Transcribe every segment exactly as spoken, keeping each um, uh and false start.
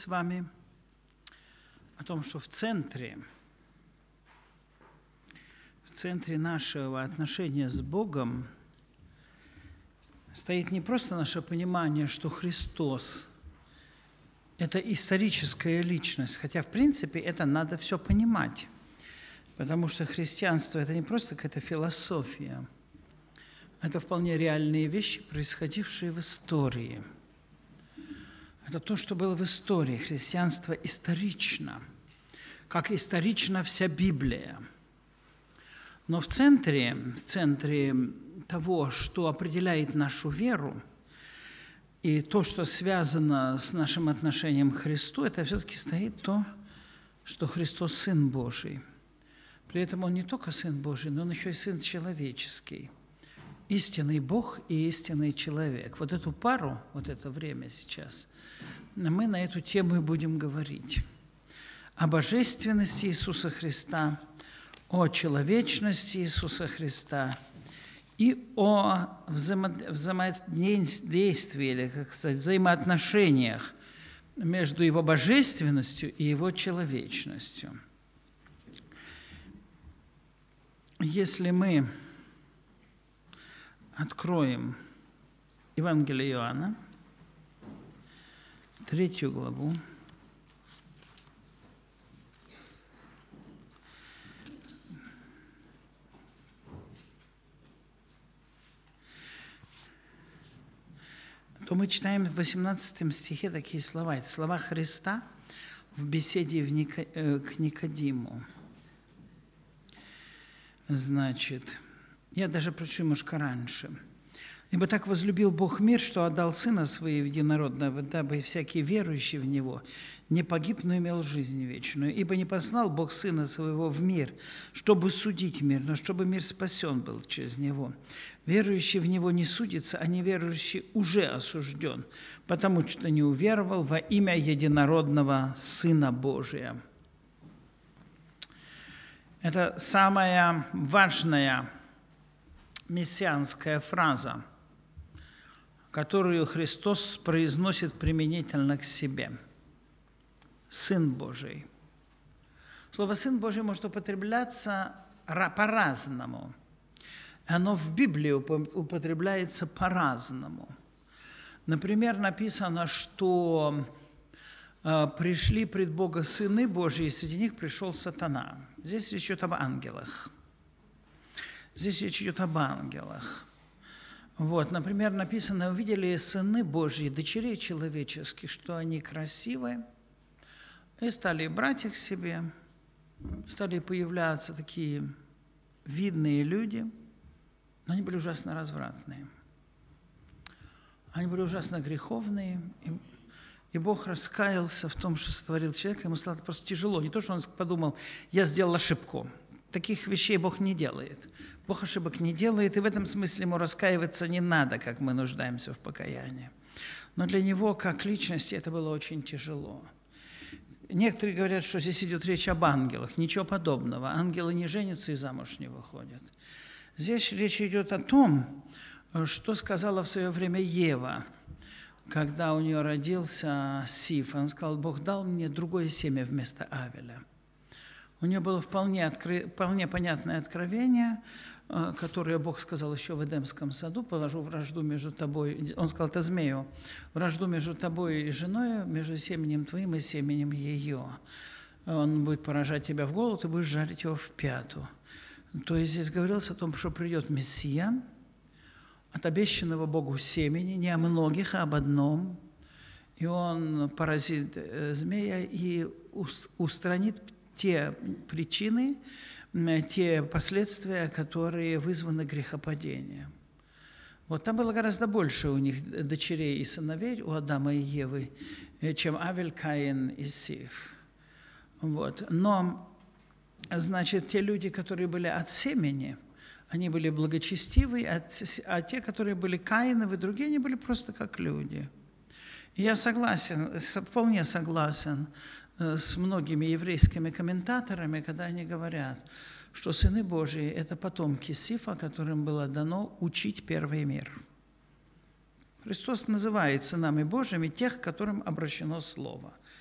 с вами о том, что в центре, в центре нашего отношения с Богом стоит не просто наше понимание, что Христос – это историческая личность, хотя, в принципе, это надо все понимать, потому что христианство – это не просто какая-то философия, это вполне реальные вещи, происходившие в истории. Это то, что было в истории. Христианство исторично, как исторична вся Библия. Но в центре, в центре того, что определяет нашу веру, и то, что связано с нашим отношением к Христу, это все-таки стоит то, что Христос – Сын Божий. При этом Он не только Сын Божий, но Он еще и Сын человеческий. Истинный Бог и истинный человек. Вот эту пару, вот это время сейчас, мы на эту тему и будем говорить. О божественности Иисуса Христа, о человечности Иисуса Христа и о взаимо взаимодействии, или, как сказать, взаимоотношениях между Его божественностью и Его человечностью. Если мы откроем Евангелие Иоанна, третью главу, то мы читаем в восемнадцатом стихе такие слова. Это слова Христа в беседе в Ника... к Никодиму. Значит, я даже прочту немножко раньше. «Ибо так возлюбил Бог мир, что отдал Сына Своего Единородного, дабы всякий верующий в Него не погиб, но имел жизнь вечную. Ибо не послал Бог Сына Своего в мир, чтобы судить мир, но чтобы мир спасен был через Него. Верующий в Него не судится, а неверующий уже осужден, потому что не уверовал во имя Единородного Сына Божия». Это самая важная мессианская фраза, которую Христос произносит применительно к себе. Сын Божий. Слово «Сын Божий» может употребляться по-разному. Оно в Библии употребляется по-разному. Например, написано, что пришли пред Бога сыны Божьи, и среди них пришел сатана. Здесь речь идет об ангелах. Здесь речь идет об ангелах. Вот, например, написано: «Увидели сыны Божьи, дочерей человеческих, что они красивы, и стали брать их к себе, стали появляться такие видные люди, но они были ужасно развратные. Они были ужасно греховные, и, и Бог раскаялся в том, что сотворил человека, ему стало просто тяжело. Не то, что он подумал: я сделал ошибку. Таких вещей Бог не делает. Бог ошибок не делает, и в этом смысле ему раскаиваться не надо, как мы нуждаемся в покаянии. Но для него, как личности, это было очень тяжело. Некоторые говорят, что здесь идет речь об ангелах. Ничего подобного. Ангелы не женятся и замуж не выходят. Здесь речь идет о том, что сказала в свое время Ева, когда у нее родился Сиф. Она сказала: Бог дал мне другое семя вместо Авеля. У нее было вполне, откры... вполне понятное откровение, которое Бог сказал еще в Эдемском саду: положу вражду между тобой, он сказал это змею, вражду между тобой и женой, между семенем твоим и семенем ее. Он будет поражать тебя в голову, ты будешь жарить его в пяту. То есть здесь говорилось о том, что придет Мессия от обещанного Богу семени, не о многих, а об одном, и он поразит змея и устранит те причины, те последствия, которые вызваны грехопадением. Вот там было гораздо больше у них дочерей и сыновей, у Адама и Евы, чем Авель, Каин и Сиф. Вот. Но, значит, те люди, которые были от семени, они были благочестивы, а те, которые были Каиновы, другие, они были просто как люди. И я согласен, вполне согласен с многими еврейскими комментаторами, когда они говорят, что сыны Божии – это потомки Сифа, которым было дано учить первый мир. Христос называет сынами Божьими тех, которым обращено Слово.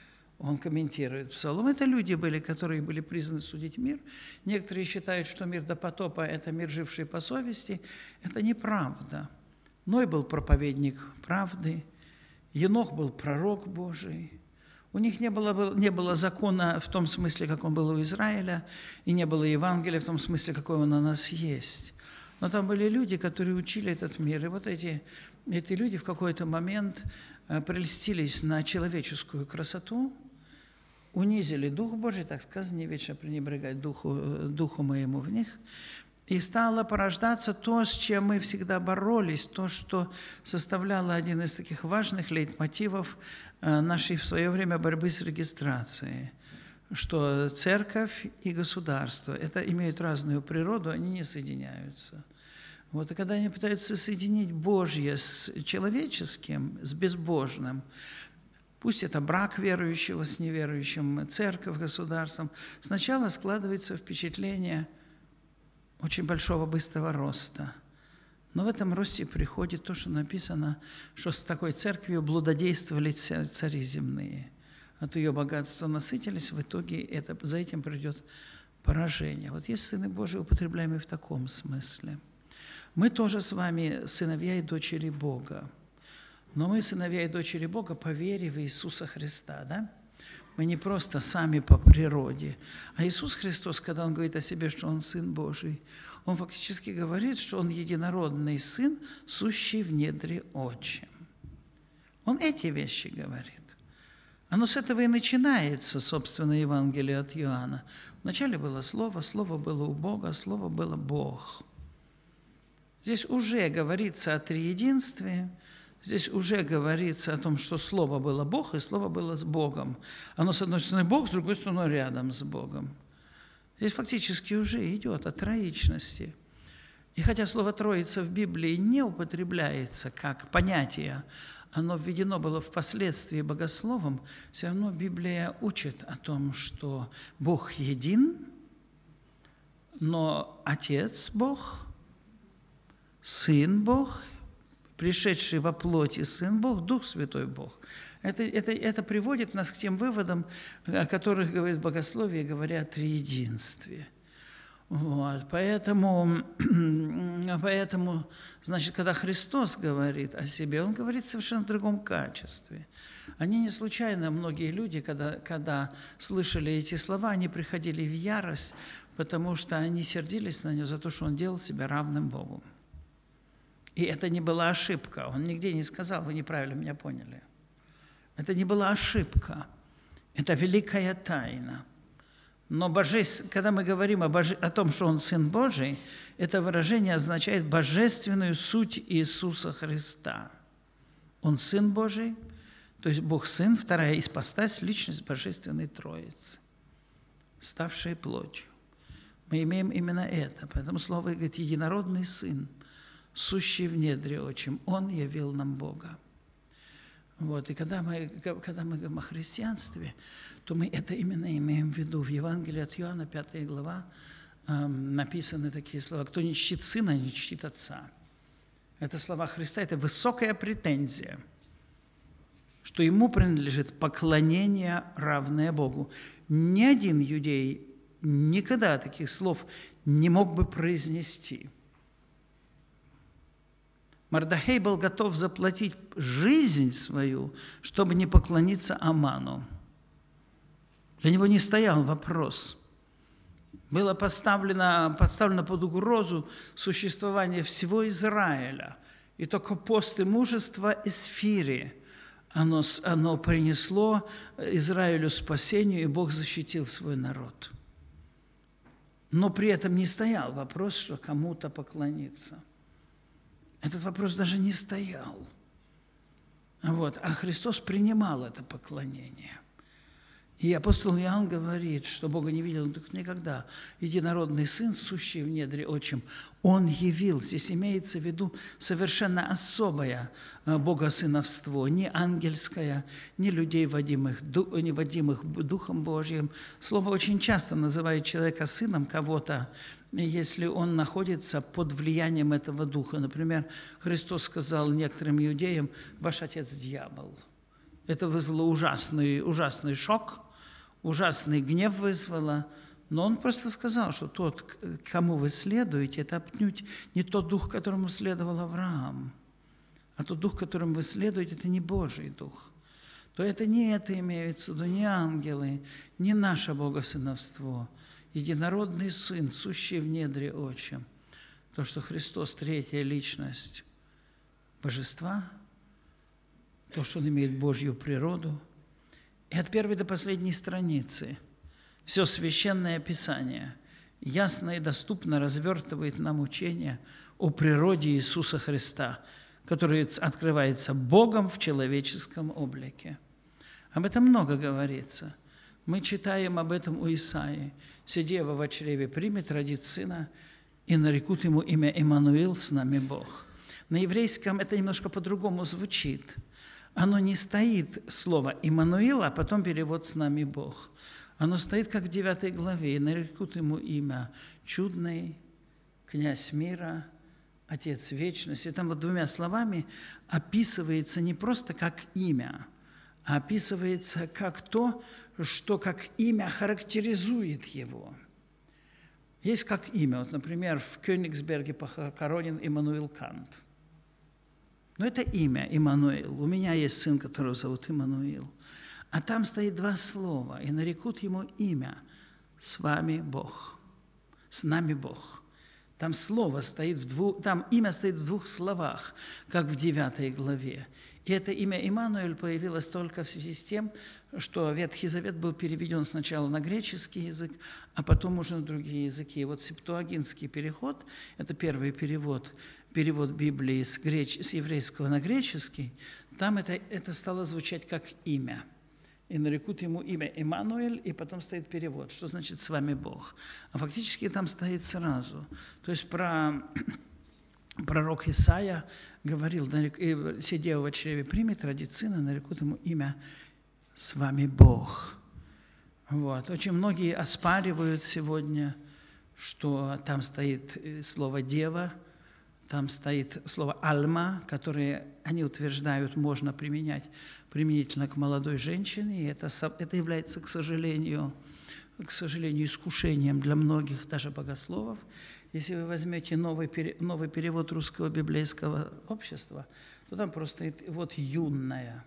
он комментирует Псалом. Это люди были, которые были призваны судить мир. Некоторые считают, что мир до потопа – это мир, живший по совести. Это неправда. Ной был проповедник правды, Енох был пророк Божий. У них не было, не было закона в том смысле, как он был у Израиля, и не было Евангелия в том смысле, какой он у нас есть. Но там были люди, которые учили этот мир. И вот эти, эти люди в какой-то момент прельстились на человеческую красоту, унизили Дух Божий, так сказано, не вечно пренебрегать духу, духу моему в них, и стало порождаться то, с чем мы всегда боролись, то, что составляло один из таких важных лейтмотивов нашей в свое время борьбы с регистрацией, что церковь и государство это имеют разную природу, они не соединяются. Вот, и когда они пытаются соединить Божье с человеческим, с безбожным, пусть это брак верующего с неверующим, церковь, государством, сначала складывается впечатление очень большого быстрого роста. Но в этом росте приходит то, что написано, что с такой церковью блудодействовали цари земные. От ее богатства насытились, в итоге это, за этим придет поражение. Вот есть сыны Божии, употребляемые в таком смысле. Мы тоже с вами сыновья и дочери Бога. Но мы сыновья и дочери Бога по вере в Иисуса Христа, да? Мы не просто сами по природе. А Иисус Христос, когда Он говорит о себе, что Он Сын Божий, Он фактически говорит, что Он единородный Сын, сущий в недре Отчим. Он эти вещи говорит. Оно с этого и начинается, собственно, Евангелие от Иоанна. Вначале было Слово, Слово было у Бога, Слово было Бог. Здесь уже говорится о триединстве, здесь уже говорится о том, что Слово было Бог, и Слово было с Богом. Оно, с одной стороны, Бог, с другой стороны, рядом с Богом. Здесь фактически уже идет о троичности. И хотя слово «троица» в Библии не употребляется как понятие, оно введено было впоследствии богословом, все равно Библия учит о том, что Бог един, но Отец Бог, Сын Бог, пришедший во плоти Сын Бог, Дух Святой Бог. Это, это, это приводит нас к тем выводам, о которых говорит богословие, говоря о триединстве. Вот, поэтому, поэтому, значит, когда Христос говорит о себе, Он говорит в совершенно другом качестве. Они не случайно, многие люди, когда, когда слышали эти слова, они приходили в ярость, потому что они сердились на Него за то, что Он делал себя равным Богу. И это не была ошибка. Он нигде не сказал, вы неправильно меня поняли. Это не была ошибка. Это великая тайна. Но божеств... когда мы говорим о, боже... о том, что Он Сын Божий, это выражение означает божественную суть Иисуса Христа. Он Сын Божий, то есть Бог Сын, вторая ипостась, личность Божественной Троицы, ставшая плотью. Мы имеем именно это. Поэтому слово говорит «единородный Сын», сущий в недре Отчим, Он явил нам Бога. Вот. И когда мы, когда мы говорим о христианстве, то мы это именно имеем в виду. В Евангелии от Иоанна, пятая глава, э, написаны такие слова: «Кто не чтит Сына, не чтит Отца». Это слова Христа, это высокая претензия, что Ему принадлежит поклонение, равное Богу. Ни один иудей никогда таких слов не мог бы произнести. Мардохей был готов заплатить жизнь свою, чтобы не поклониться Аману. Для него не стоял вопрос. Было поставлено, поставлено под угрозу существование всего Израиля. И только пост и мужество Эсфири оно, оно принесло Израилю спасению, и Бог защитил свой народ. Но при этом не стоял вопрос, что кому-то поклониться. Этот вопрос даже не стоял. Вот. А Христос принимал это поклонение. И апостол Иоанн говорит, что Бога не видел никогда. Единородный Сын, сущий в недре Отчим, Он явил. Здесь имеется в виду совершенно особое богосыновство, не ангельское, не людей, водимых, не водимых Духом Божьим. Слово очень часто называет человека сыном кого-то, если он находится под влиянием этого духа. Например, Христос сказал некоторым иудеям: «Ваш отец – дьявол». Это вызвало ужасный, ужасный шок, ужасный гнев вызвало. Но он просто сказал, что тот, кому вы следуете, это отнюдь не тот дух, которому следовал Авраам, а тот дух, которому вы следуете, это не Божий дух. То это не это имеется в виду, не ангелы, не наше богосыновство, единородный Сын, сущий в недре Отчим. То, что Христос – третья личность Божества, то, что Он имеет Божью природу. И от первой до последней страницы все Священное Писание ясно и доступно развертывает нам учение о природе Иисуса Христа, который открывается Богом в человеческом облике. Об этом много говорится. Мы читаем об этом у Исаии. «Се дева во чреве примет, родит сына, и нарекут ему имя Иммануил, с нами Бог». На еврейском это немножко по-другому звучит. Оно не стоит слово «Иммануил», а потом перевод «с нами Бог». Оно стоит, как в девятой главе, и нарекут ему имя «Чудный», «Князь мира», «Отец вечности». Там вот двумя словами описывается не просто как имя, а описывается как то, что как имя характеризует его. Есть как имя. Вот, например, в Кёнигсберге похоронен Иммануил Кант. Но это имя Иммануил. У меня есть сын, которого зовут Иммануил. А там стоит два слова, и нарекут ему имя «С вами Бог», «С нами Бог». Там слово стоит в двух, там имя стоит в двух словах, как в девятой главе. И это имя Иммануил появилось только в связи с тем, что Ветхий Завет был переведен сначала на греческий язык, а потом уже на другие языки. И вот септуагинтский переход, это первый перевод, перевод Библии с, греч... с еврейского на греческий, там это, это стало звучать как имя. И нарекут ему имя Иммануил, и потом стоит перевод, что значит «с вами Бог». А фактически там стоит сразу. То есть про пророк Исаия говорил: «Се дева во чреве примет, родит сына, нарекут ему имя «с вами Бог». Вот. Очень многие оспаривают сегодня, что там стоит слово «дева», там стоит слово «альма», которое они утверждают, можно применять применительно к молодой женщине. И это, это является, к сожалению, к сожалению, искушением для многих, даже богословов. Если вы возьмете новый, новый перевод Русского библейского общества, то там просто стоит вот «юная»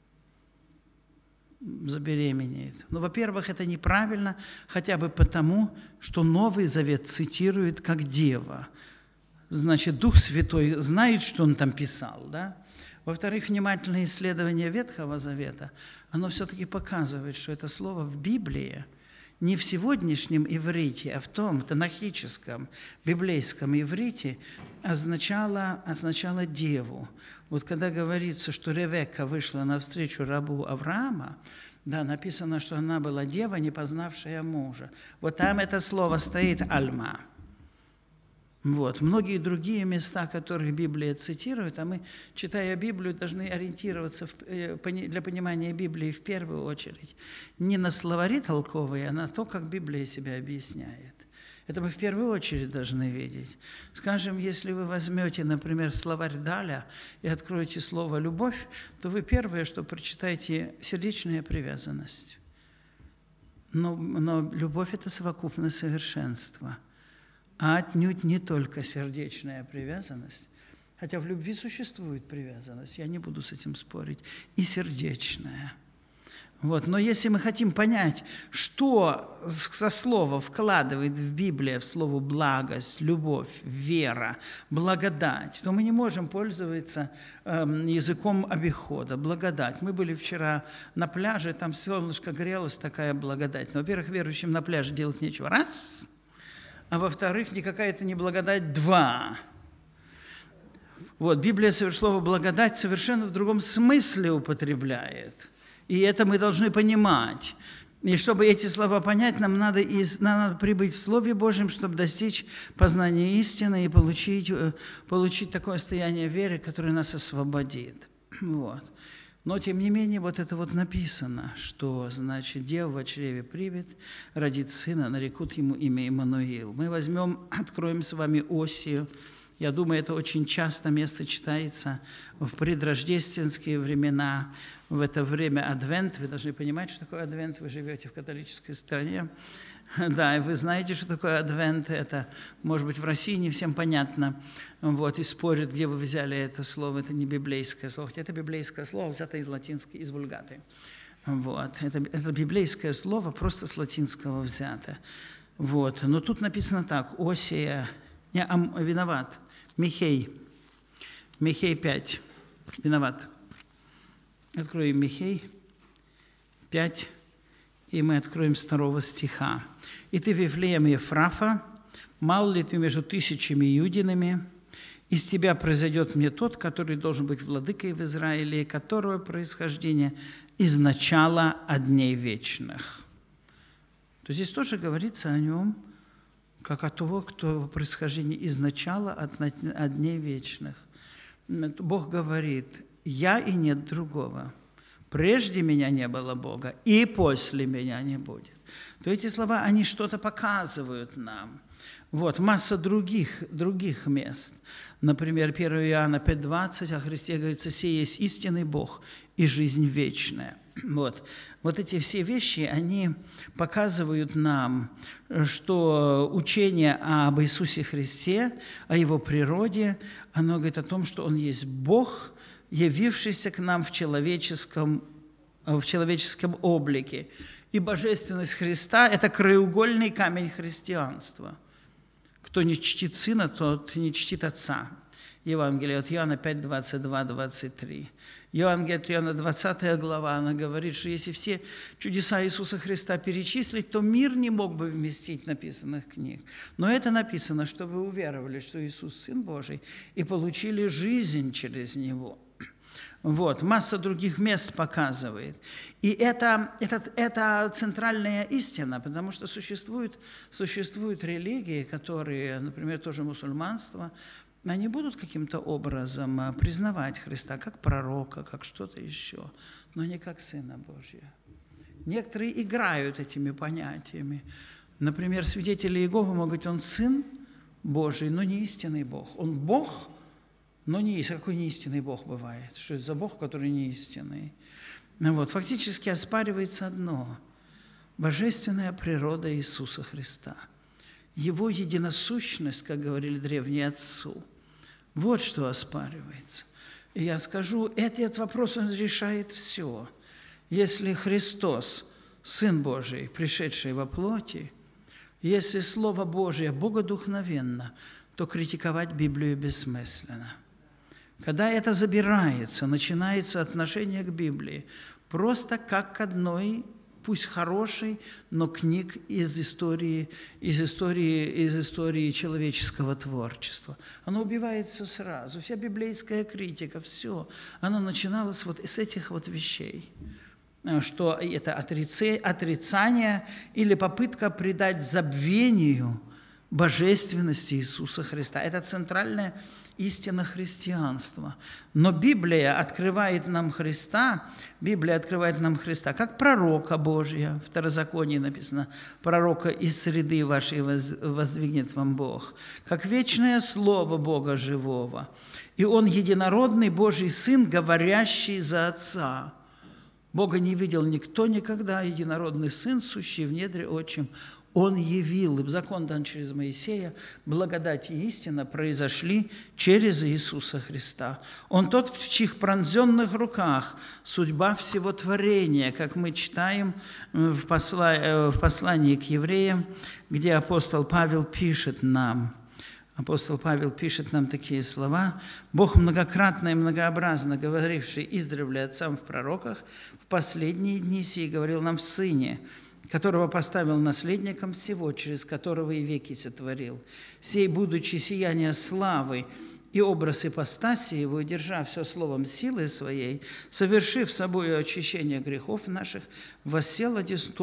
забеременеет. Но, во-первых, это неправильно, хотя бы потому, что Новый Завет цитирует как «дева». Значит, Дух Святой знает, что Он там писал, да? Во-вторых, внимательное исследование Ветхого Завета, оно все-таки показывает, что это слово в Библии не в сегодняшнем иврите, а в том танахическом, библейском иврите означало, означало деву. Вот когда говорится, что Ревекка вышла навстречу рабу Авраама, да, написано, что она была дева, не познавшая мужа. Вот там это слово стоит «альма». Вот. Многие другие места, которых Библия цитирует, а мы, читая Библию, должны ориентироваться в, для понимания Библии в первую очередь не на словари толковые, а на то, как Библия себя объясняет. Это мы в первую очередь должны видеть. Скажем, если вы возьмете, например, словарь Даля и откроете слово «любовь», то вы первое, что прочитаете, сердечная привязанность. Но, но любовь – это совокупность совершенства. А отнюдь не только сердечная привязанность, хотя в любви существует привязанность, я не буду с этим спорить, и сердечная. Вот. Но если мы хотим понять, что со слова вкладывает в Библию в слово «благость», «любовь», «вера», «благодать», то мы не можем пользоваться э, языком обихода. Благодать. Мы были вчера на пляже, там солнышко грелось, такая благодать. Но, во-первых, верующим на пляже делать нечего. Раз. А во-вторых, никакая это не благодать. Два. Вот. Библия слово «благодать» совершенно в другом смысле употребляет. И это мы должны понимать. И чтобы эти слова понять, нам надо, из, нам надо прибыть в Слове Божьем, чтобы достичь познания истины и получить, получить такое состояние веры, которое нас освободит. Вот. Но, тем не менее, вот это вот написано, что, значит, дева во чреве привет, родит сына, нарекут ему имя Иммануил. Мы возьмем, откроем с вами Осию, Я думаю, это очень часто место читается в предрождественские времена, в это время Адвент. Вы должны понимать, что такое Адвент. Вы живете в католической стране. Да, и вы знаете, что такое Адвент. Это, может быть, в России не всем понятно. Вот, и спорят, где вы взяли это слово. Это не библейское слово. Хотя это библейское слово, взято из латинской, из вульгаты. Вот. Это, это библейское слово, просто с латинского взято. Вот. Но тут написано так. Осия, не, а, виноват. Михей. Михей пять. Виноват. Откроем Михей пять, и мы откроем с второго стиха. «И ты, Вифлеем Ефрафа, мал ли ты между тысячами иудинами? Из тебя произойдет мне тот, который должен быть владыкой в Израиле, которого происхождение из начала от дней вечных». То здесь тоже говорится о нем, как о того, кто происхождение из начала от, от дней вечных. Бог говорит: «Я и нет другого. Прежде меня не было Бога, и после меня не будет». То эти слова, они что-то показывают нам. Вот, масса других, других мест. Например, первое Иоанна пять двадцать, о Христе говорится: «Сей есть истинный Бог и жизнь вечная». Вот. Вот эти все вещи, они показывают нам, что учение об Иисусе Христе, о Его природе, оно говорит о том, что Он есть Бог, явившийся к нам в человеческом, в человеческом облике. И божественность Христа – это краеугольный камень христианства. Кто не чтит Сына, тот не чтит Отца. Евангелие от Иоанна пять двадцать два двадцать три. Евангелие от Иоанна двадцатая глава, она говорит, что если все чудеса Иисуса Христа перечислить, то мир не мог бы вместить написанных книг. Но это написано, чтобы вы уверовали, что Иисус – Сын Божий, и получили жизнь через Него. Вот, масса других мест показывает. И это, это, это центральная истина, потому что существуют, существуют религии, которые, например, тоже мусульманство, они будут каким-то образом признавать Христа как пророка, как что-то еще, но не как Сына Божия. Некоторые играют этими понятиями. Например, свидетели Иеговы могут говорить: «Он Сын Божий, но не истинный Бог». Он Бог, но не есть. Какой неистинный Бог бывает? Что это за Бог, который не истинный? Вот. Фактически оспаривается одно – божественная природа Иисуса Христа. Его единосущность, как говорили древние отцу. Вот что оспаривается. И я скажу, этот вопрос, он решает все. Если Христос, Сын Божий, пришедший во плоти, если Слово Божие богодухновенно, то критиковать Библию бессмысленно. Когда это забирается, начинается отношение к Библии просто как к одной, пусть хорошей, но книг из истории, из истории, из истории человеческого творчества. Оно убивает все сразу. Вся библейская критика, все, оно начиналось вот с этих вот вещей. Что это отрицание или попытка придать забвению божественности Иисуса Христа. Это центральная истина христианства. Но Библия открывает нам Христа, Библия открывает нам Христа как пророка Божия. В Второзаконии написано: «Пророка из среды вашей воздвигнет вам Бог», как вечное слово Бога живого. И Он единородный Божий Сын, говорящий за Отца. Бога не видел никто никогда, единородный Сын, сущий в недре отчим. Он явил, и закон дан через Моисея, благодать и истина произошли через Иисуса Христа. Он тот, в чьих пронзенных руках судьба всего творения, как мы читаем в послании к евреям, где апостол Павел пишет нам. Апостол Павел пишет нам такие слова: «Бог многократно и многообразно говоривший издревле отцам в пророках, в последние дни сии говорил нам в Сыне, которого поставил наследником всего, через которого и веки сотворил. Сей, будучи сияние славы и образ ипостаси его, удержав все словом силы своей, совершив собою очищение грехов наших, воссел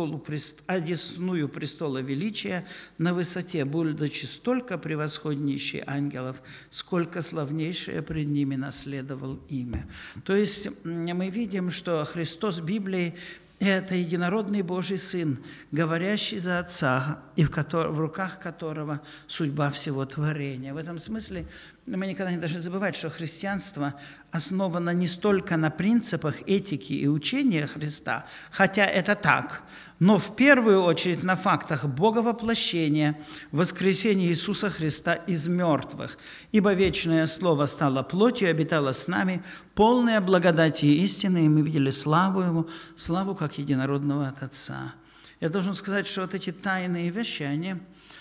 одесную престола величия на высоте, будучи столько превосходнейший ангелов, сколько славнейшее пред ними наследовал имя». То есть мы видим, что Христос Библии Это единородный Божий Сын, говорящий за Отца, и в, котор- в руках которого судьба всего творения. В этом смысле мы никогда не должны забывать, что христианство основано не столько на принципах этики и учения Христа, хотя это так, но в первую очередь на фактах Боговоплощения, воскресения Иисуса Христа из мертвых. Ибо вечное Слово стало плотью и обитало с нами, полное благодати и истины, и мы видели славу Его, славу как единородного от Отца. Я должен сказать, что вот эти тайные вещи, они...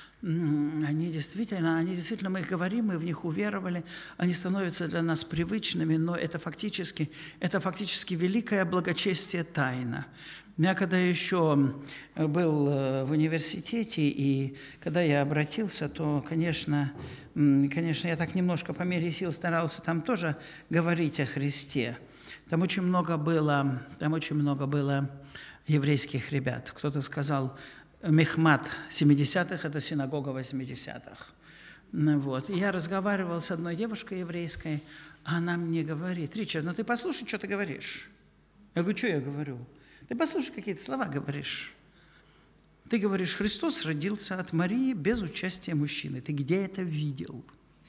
Они действительно, они действительно, мы их говорим, мы в них уверовали, они становятся для нас привычными, но это фактически, это фактически великое благочестие тайна. Я когда еще был в университете, и когда я обратился, то, конечно, конечно, я так немножко по мере сил старался там тоже говорить о Христе. Там очень много было, там очень много было еврейских ребят. Кто-то сказал, Мехмат семидесятых – это синагога восьмидесятых. Вот. И я разговаривал с одной девушкой еврейской, а она мне говорит: Ричард, ну ты послушай, что ты говоришь. Я говорю, что я говорю? Ты послушай, какие-то слова говоришь. Ты говоришь, Христос родился от Марии без участия мужчины. Ты где это видел?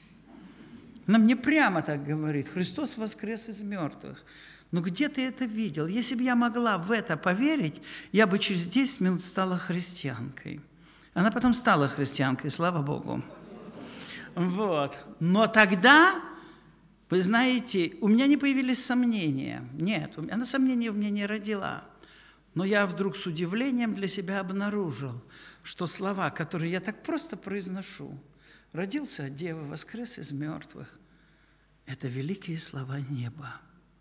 Она мне прямо так говорит: Христос воскрес из мертвых. Но где ты это видел? Если бы я могла в это поверить, я бы через десять минут стала христианкой. Она потом стала христианкой, слава Богу. Вот. Но тогда, вы знаете, у меня не появились сомнения. Нет, она сомнений у меня не родила. Но я вдруг с удивлением для себя обнаружил, что слова, которые я так просто произношу, родился от Девы, воскрес из мертвых, это великие слова неба,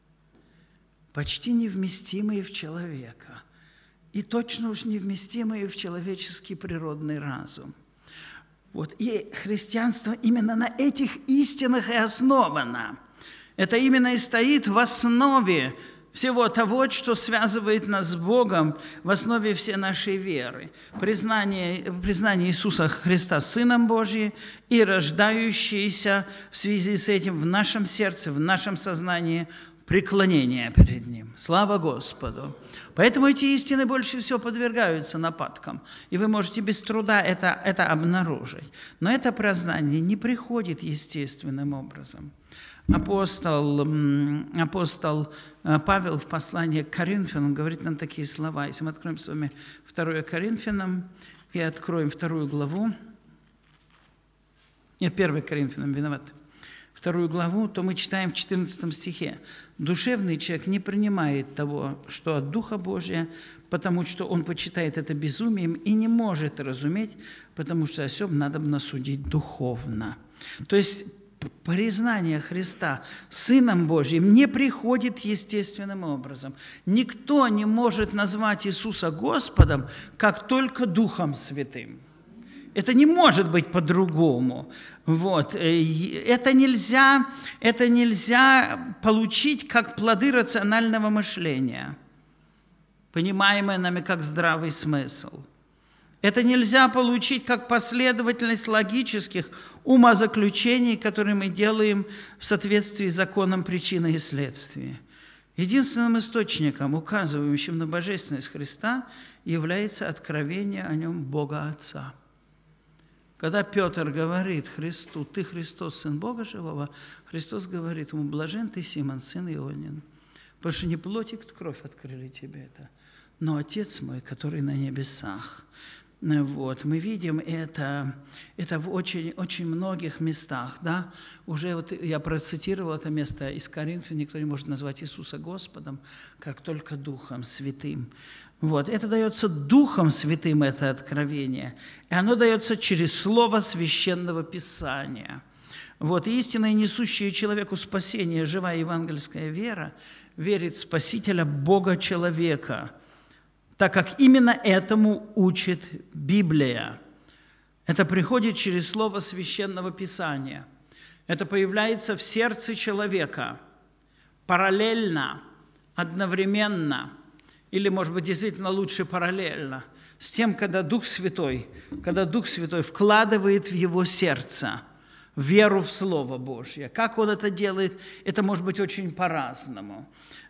почти невместимые в человека, и точно уж невместимые в человеческий природный разум. Вот. И христианство именно на этих истинах и основано. Это именно и стоит в основе всего того, что связывает нас с Богом, в основе всей нашей веры. Признание, признание Иисуса Христа Сыном Божьим и рождающееся в связи с этим в нашем сердце, в нашем сознании преклонение перед Ним. Слава Господу! Поэтому эти истины больше всего подвергаются нападкам, и вы можете без труда это, это обнаружить. Но это признание не приходит естественным образом. Апостол, апостол Павел в послании к Коринфянам говорит нам такие слова. Если мы откроем с вами второе Коринфянам и откроем вторую главу, нет, первое Коринфянам, виноват, вторую главу, то мы читаем в четырнадцатом стихе. «Душевный человек не принимает того, что от Духа Божия, потому что он почитает это безумием и не может разуметь, потому что о сем надобно судить духовно». То есть признание Христа Сыном Божьим не приходит естественным образом. Никто не может назвать Иисуса Господом, как только Духом Святым. Это не может быть по-другому. Вот. Это нельзя, это нельзя получить как плоды рационального мышления, понимаемые нами как здравый смысл. Это нельзя получить как последовательность логических умозаключений, которые мы делаем в соответствии с законом причины и следствия. Единственным источником, указывающим на божественность Христа, является откровение о Нем Бога Отца. Когда Петр говорит Христу: «Ты Христос, Сын Бога Живого», Христос говорит ему: «Блажен ты, Симон, сын Ионин, потому что не плоть и кровь открыли тебе это, но Отец мой, который на небесах». Вот. Мы видим это, это в очень, очень многих местах. Да? Уже вот я процитировал это место из Коринфян: «Никто не может назвать Иисуса Господом, как только Духом Святым». Вот. Это дается Духом Святым, это откровение, и оно дается через Слово Священного Писания. Вот. И истинно несущая человеку спасение, живая евангельская вера, верит в Спасителя Бога-человека, так как именно этому учит Библия. Это приходит через Слово Священного Писания. Это появляется в сердце человека параллельно, одновременно, или, может быть, действительно лучше параллельно, с тем, когда Дух Святой, когда Дух Святой вкладывает в его сердце веру в Слово Божье. Как Он это делает, это может быть очень по-разному.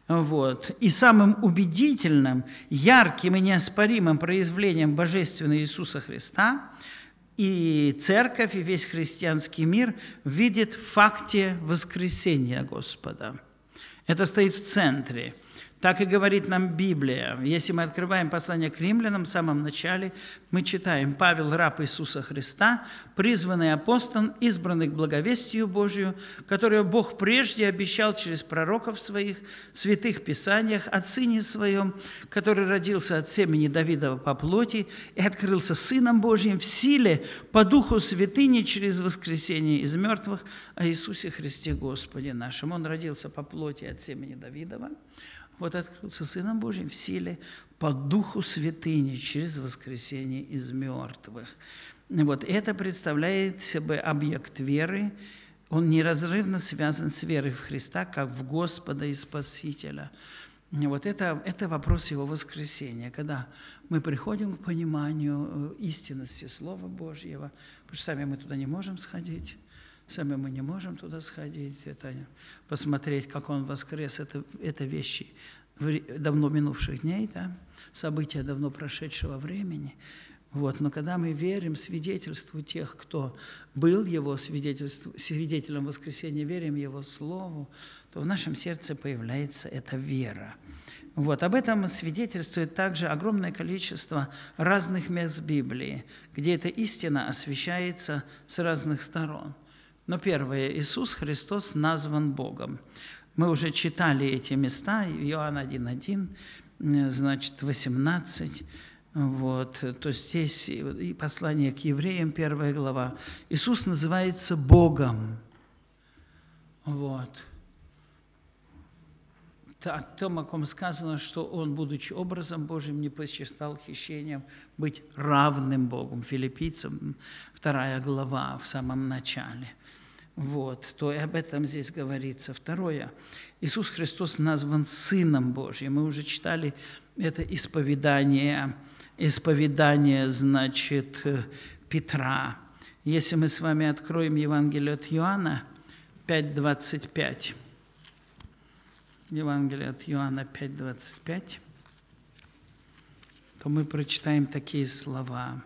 Вот. И самым убедительным, ярким и неоспоримым проявлением божественного Иисуса Христа и церковь, и весь христианский мир видит в факте воскресения Господа. Это стоит в центре. Так и говорит нам Библия. Если мы открываем послание к римлянам, в самом начале мы читаем: «Павел, раб Иисуса Христа, призванный апостол, избранный к благовестию Божию, которое Бог прежде обещал через пророков своих, в святых писаниях, о Сыне Своем, который родился от семени Давидова по плоти и открылся Сыном Божьим в силе по Духу святыни через воскресение из мертвых о Иисусе Христе Господе нашем». Он родился по плоти от семени Давидова. Вот открылся Сыном Божьим в силе по Духу святыни через воскресение из мертвых. Вот это представляет собой объект веры. Он неразрывно связан с верой в Христа, как в Господа и Спасителя. Вот это, это вопрос Его воскресения, когда мы приходим к пониманию истинности Слова Божьего, потому что сами мы туда не можем сходить. Сами мы не можем туда сходить, это, посмотреть, как Он воскрес, это, это вещи давно минувших дней, да? События давно прошедшего времени. Вот. Но когда мы верим свидетельству тех, кто был Его свидетелем воскресения, верим Его Слову, то в нашем сердце появляется эта вера. Вот. Об этом свидетельствует также огромное количество разных мест Библии, где эта истина освещается с разных сторон. Но первое, Иисус Христос назван Богом. Мы уже читали эти места, Иоанн один один, значит, восемнадцать. Вот. То здесь и послание к евреям, первая глава. Иисус называется Богом. Вот. О том, о ком сказано, что Он, будучи образом Божьим, не посчитал хищением быть равным Богу. Филиппийцам, вторая глава, в самом начале. Вот, то и об этом здесь говорится. Второе. Иисус Христос назван Сыном Божьим. Мы уже читали это исповедание, исповедание, значит, Петра. Если мы с вами откроем Евангелие от Иоанна пять двадцать пять. Евангелие от Иоанна пять двадцать пять, то мы прочитаем такие слова.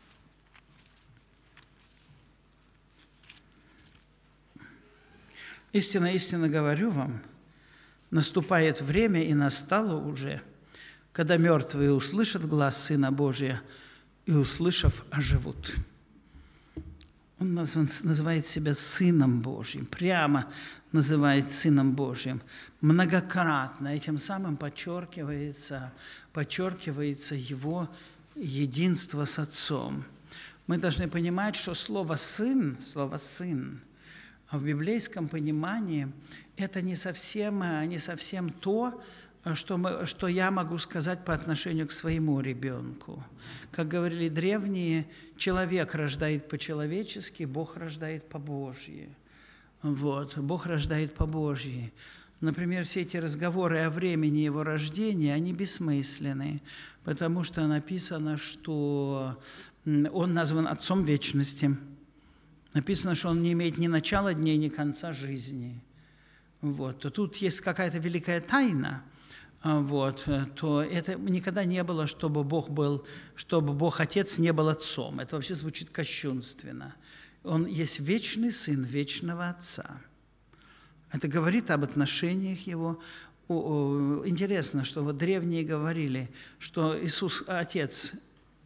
«Истинно, истинно говорю вам, наступает время, и настало уже, когда мертвые услышат глас Сына Божия, и, услышав, оживут». Он назван, называет себя Сыном Божьим, прямо называет Сыном Божьим. Многократно этим самым подчеркивается, подчеркивается Его единство с Отцом. Мы должны понимать, что слово «сын», слово «сын», в библейском понимании это не совсем, не совсем то, что, мы, что я могу сказать по отношению к своему ребенку. Как говорили древние, человек рождает по-человечески, Бог рождает по-божьи. Вот, Бог рождает по-божьи. Например, все эти разговоры о времени его рождения, они бессмысленны, потому что написано, что он назван Отцом Вечности. Написано, что он не имеет ни начала дней, ни конца жизни. Вот. То тут есть какая-то великая тайна, вот, то это никогда не было, чтобы Бог был, чтобы Бог Отец не был Отцом. Это вообще звучит кощунственно. Он есть вечный Сын вечного Отца. Это говорит об отношениях Его. Интересно, что вот древние говорили, что Иисус, Отец,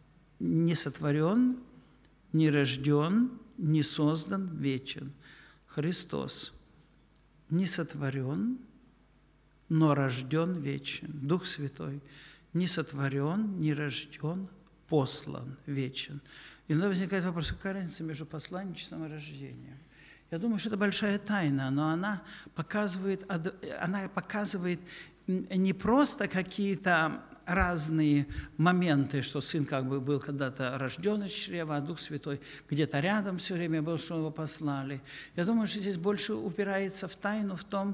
не сотворен, не рожден, не создан, вечен. Христос не сотворен, но рожден вечен. Дух Святой не сотворен, не рожден, послан вечен. И иногда возникает вопрос, какая разница между посланничеством и рождением? Я думаю, что это большая тайна, но она показывает, она показывает не просто какие-то разные моменты, что Сын как бы был когда-то рожден из чрева, а Дух Святой где-то рядом все время был, что Его послали. Я думаю, что здесь больше упирается в тайну в том,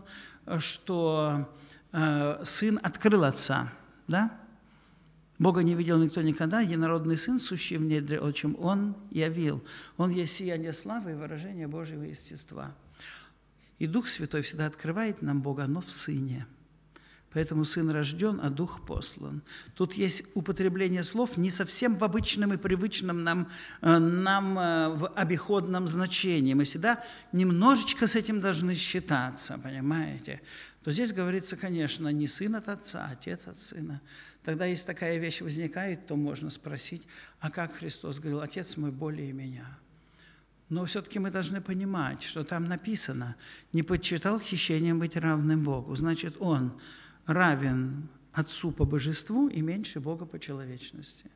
что э, Сын открыл Отца, да? Бога не видел никто никогда, единородный Сын, сущий в недре Отчим, Он явил. Он есть сияние славы и выражение Божьего естества. И Дух Святой всегда открывает нам Бога, но в Сыне. Поэтому Сын рожден, а Дух послан. Тут есть употребление слов не совсем в обычном и привычном нам, нам в обиходном значении. Мы всегда немножечко с этим должны считаться, понимаете? То здесь говорится, конечно, не сын от отца, а отец от сына. Тогда, если такая вещь возникает, то можно спросить, а как Христос говорил: «Отец мой более меня». Но все-таки мы должны понимать, что там написано: «Не почитал хищением быть равным Богу». Значит, Он равен Отцу по божеству и меньше Бога по человечности.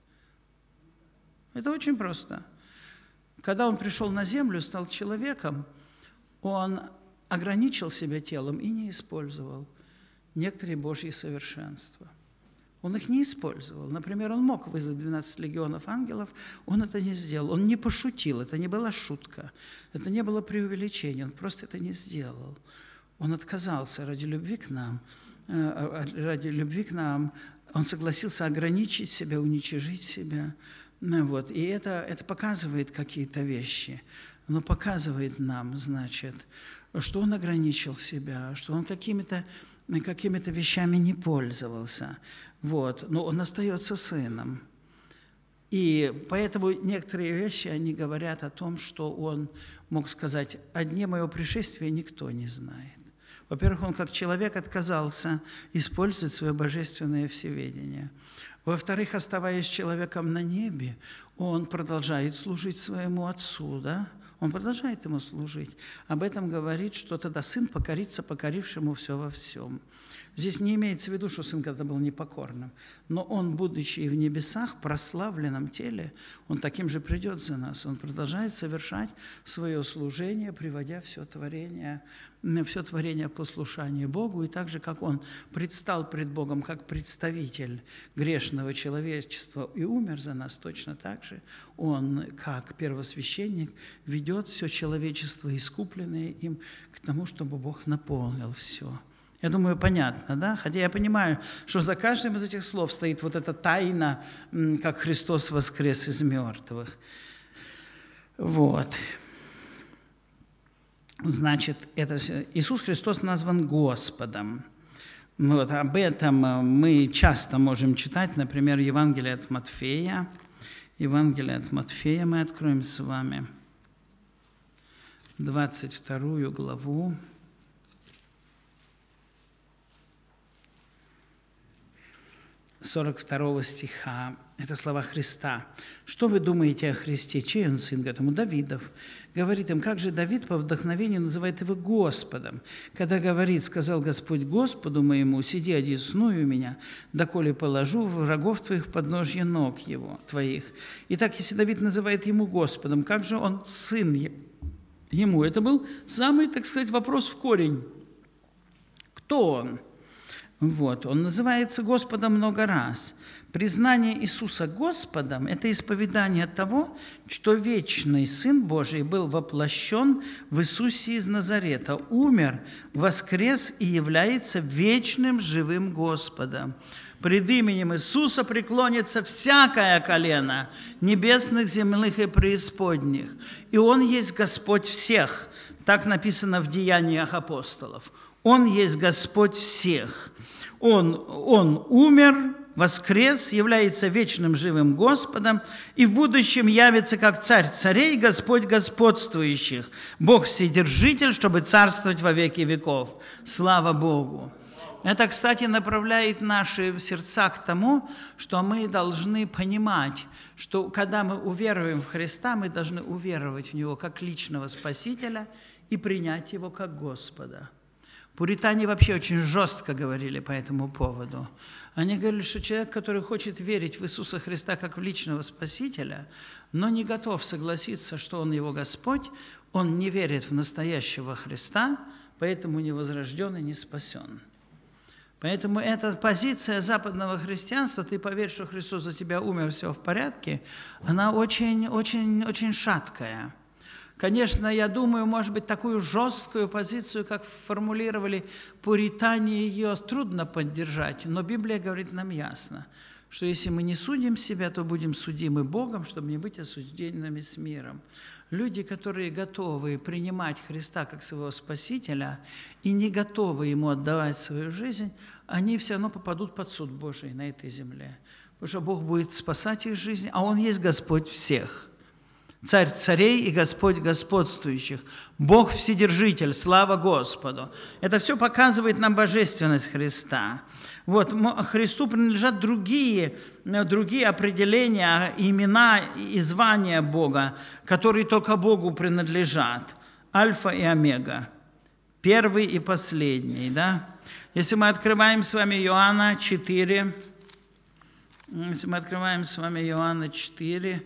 Это очень просто. Когда Он пришел на землю, стал человеком, Он ограничил себя телом и не использовал некоторые Божьи совершенства. Он их не использовал. Например, Он мог вызвать двенадцать легионов ангелов, Он это не сделал. Он не пошутил, это не была шутка, это не было преувеличение, Он просто это не сделал. Он отказался ради любви к нам, ради любви к нам, Он согласился ограничить себя, уничижить себя. Вот. И это, это показывает какие-то вещи. Оно показывает нам, значит, что Он ограничил себя, что Он какими-то какими-то вещами не пользовался. Вот. Но Он остается Сыном. И поэтому некоторые вещи, они говорят о том, что Он мог сказать: «О дне моего пришествия никто не знает». Во-первых, Он как человек отказался использовать свое божественное всеведение. Во-вторых, оставаясь человеком на небе, Он продолжает служить своему Отцу, да? Он продолжает Ему служить. Об этом говорит, что тогда Сын покорится покорившему все во всем. Здесь не имеется в виду, что Сын когда-то был непокорным, но Он, будучи в небесах, в прославленном теле, Он таким же придет за нас. Он продолжает совершать свое служение, приводя все творение, все творение в послушание Богу. И так же, как Он предстал пред Богом как представитель грешного человечества и умер за нас, точно так же Он, как первосвященник, ведет все человечество, искупленное им, к тому, чтобы Бог наполнил все. Я думаю, понятно, да? Хотя я понимаю, что за каждым из этих слов стоит вот эта тайна, как Христос воскрес из мертвых. Вот. Значит, это, Иисус Христос назван Господом. Вот, об этом мы часто можем читать, например, Евангелие от Матфея. Евангелие от Матфея мы откроем с вами. двадцать вторую главу. сорок второго стиха. Это слова Христа. «Что вы думаете о Христе? Чей он сын?» Говорит ему: Давидов. Говорит им: как же Давид по вдохновению называет его Господом, когда говорит: сказал Господь Господу моему: сиди одесную меня, доколе положу врагов твоих в подножье ног его, твоих. Итак, если Давид называет ему Господом, как же он сын ему? Это был самый, так сказать, вопрос в корень. Кто он? Вот. Он называется Господом много раз. Признание Иисуса Господом – это исповедание того, что вечный Сын Божий был воплощен в Иисусе из Назарета, умер, воскрес и является вечным живым Господом. Пред именем Иисуса преклонится всякое колено небесных, земных и преисподних. И Он есть Господь всех. Так написано в Деяниях апостолов. Он есть Господь всех. Он, он умер, воскрес, является вечным живым Господом и в будущем явится как Царь царей, Господь господствующих, Бог Вседержитель, чтобы царствовать во веки веков. Слава Богу! Это, кстати, направляет наши сердца к тому, что мы должны понимать, что когда мы уверуем в Христа, мы должны уверовать в Него как личного Спасителя и принять Его как Господа. Пуритане вообще очень жестко говорили по этому поводу. Они говорили, что человек, который хочет верить в Иисуса Христа как в личного Спасителя, но не готов согласиться, что Он его Господь, он не верит в настоящего Христа, поэтому не возрожден и не спасен. Поэтому эта позиция западного христианства, ты поверь, что Христос за тебя умер, все в порядке, она очень, очень, очень шаткая. Конечно, я думаю, может быть, такую жесткую позицию, как формулировали пуритане, ее трудно поддержать, но Библия говорит нам ясно, что если мы не судим себя, то будем судимы Богом, чтобы не быть осужденными с миром. Люди, которые готовы принимать Христа как своего Спасителя и не готовы Ему отдавать свою жизнь, они все равно попадут под суд Божий на этой земле. Потому что Бог будет спасать их жизнь, а Он есть Господь всех. Царь царей и Господь господствующих. Бог Вседержитель, слава Господу. Это все показывает нам божественность Христа. Вот, Христу принадлежат другие, другие определения, имена и звания Бога, которые только Богу принадлежат. Альфа и Омега. Первый и последний. Да? Если мы открываем с вами Иоанна четыре, если мы открываем с вами Иоанна четыре,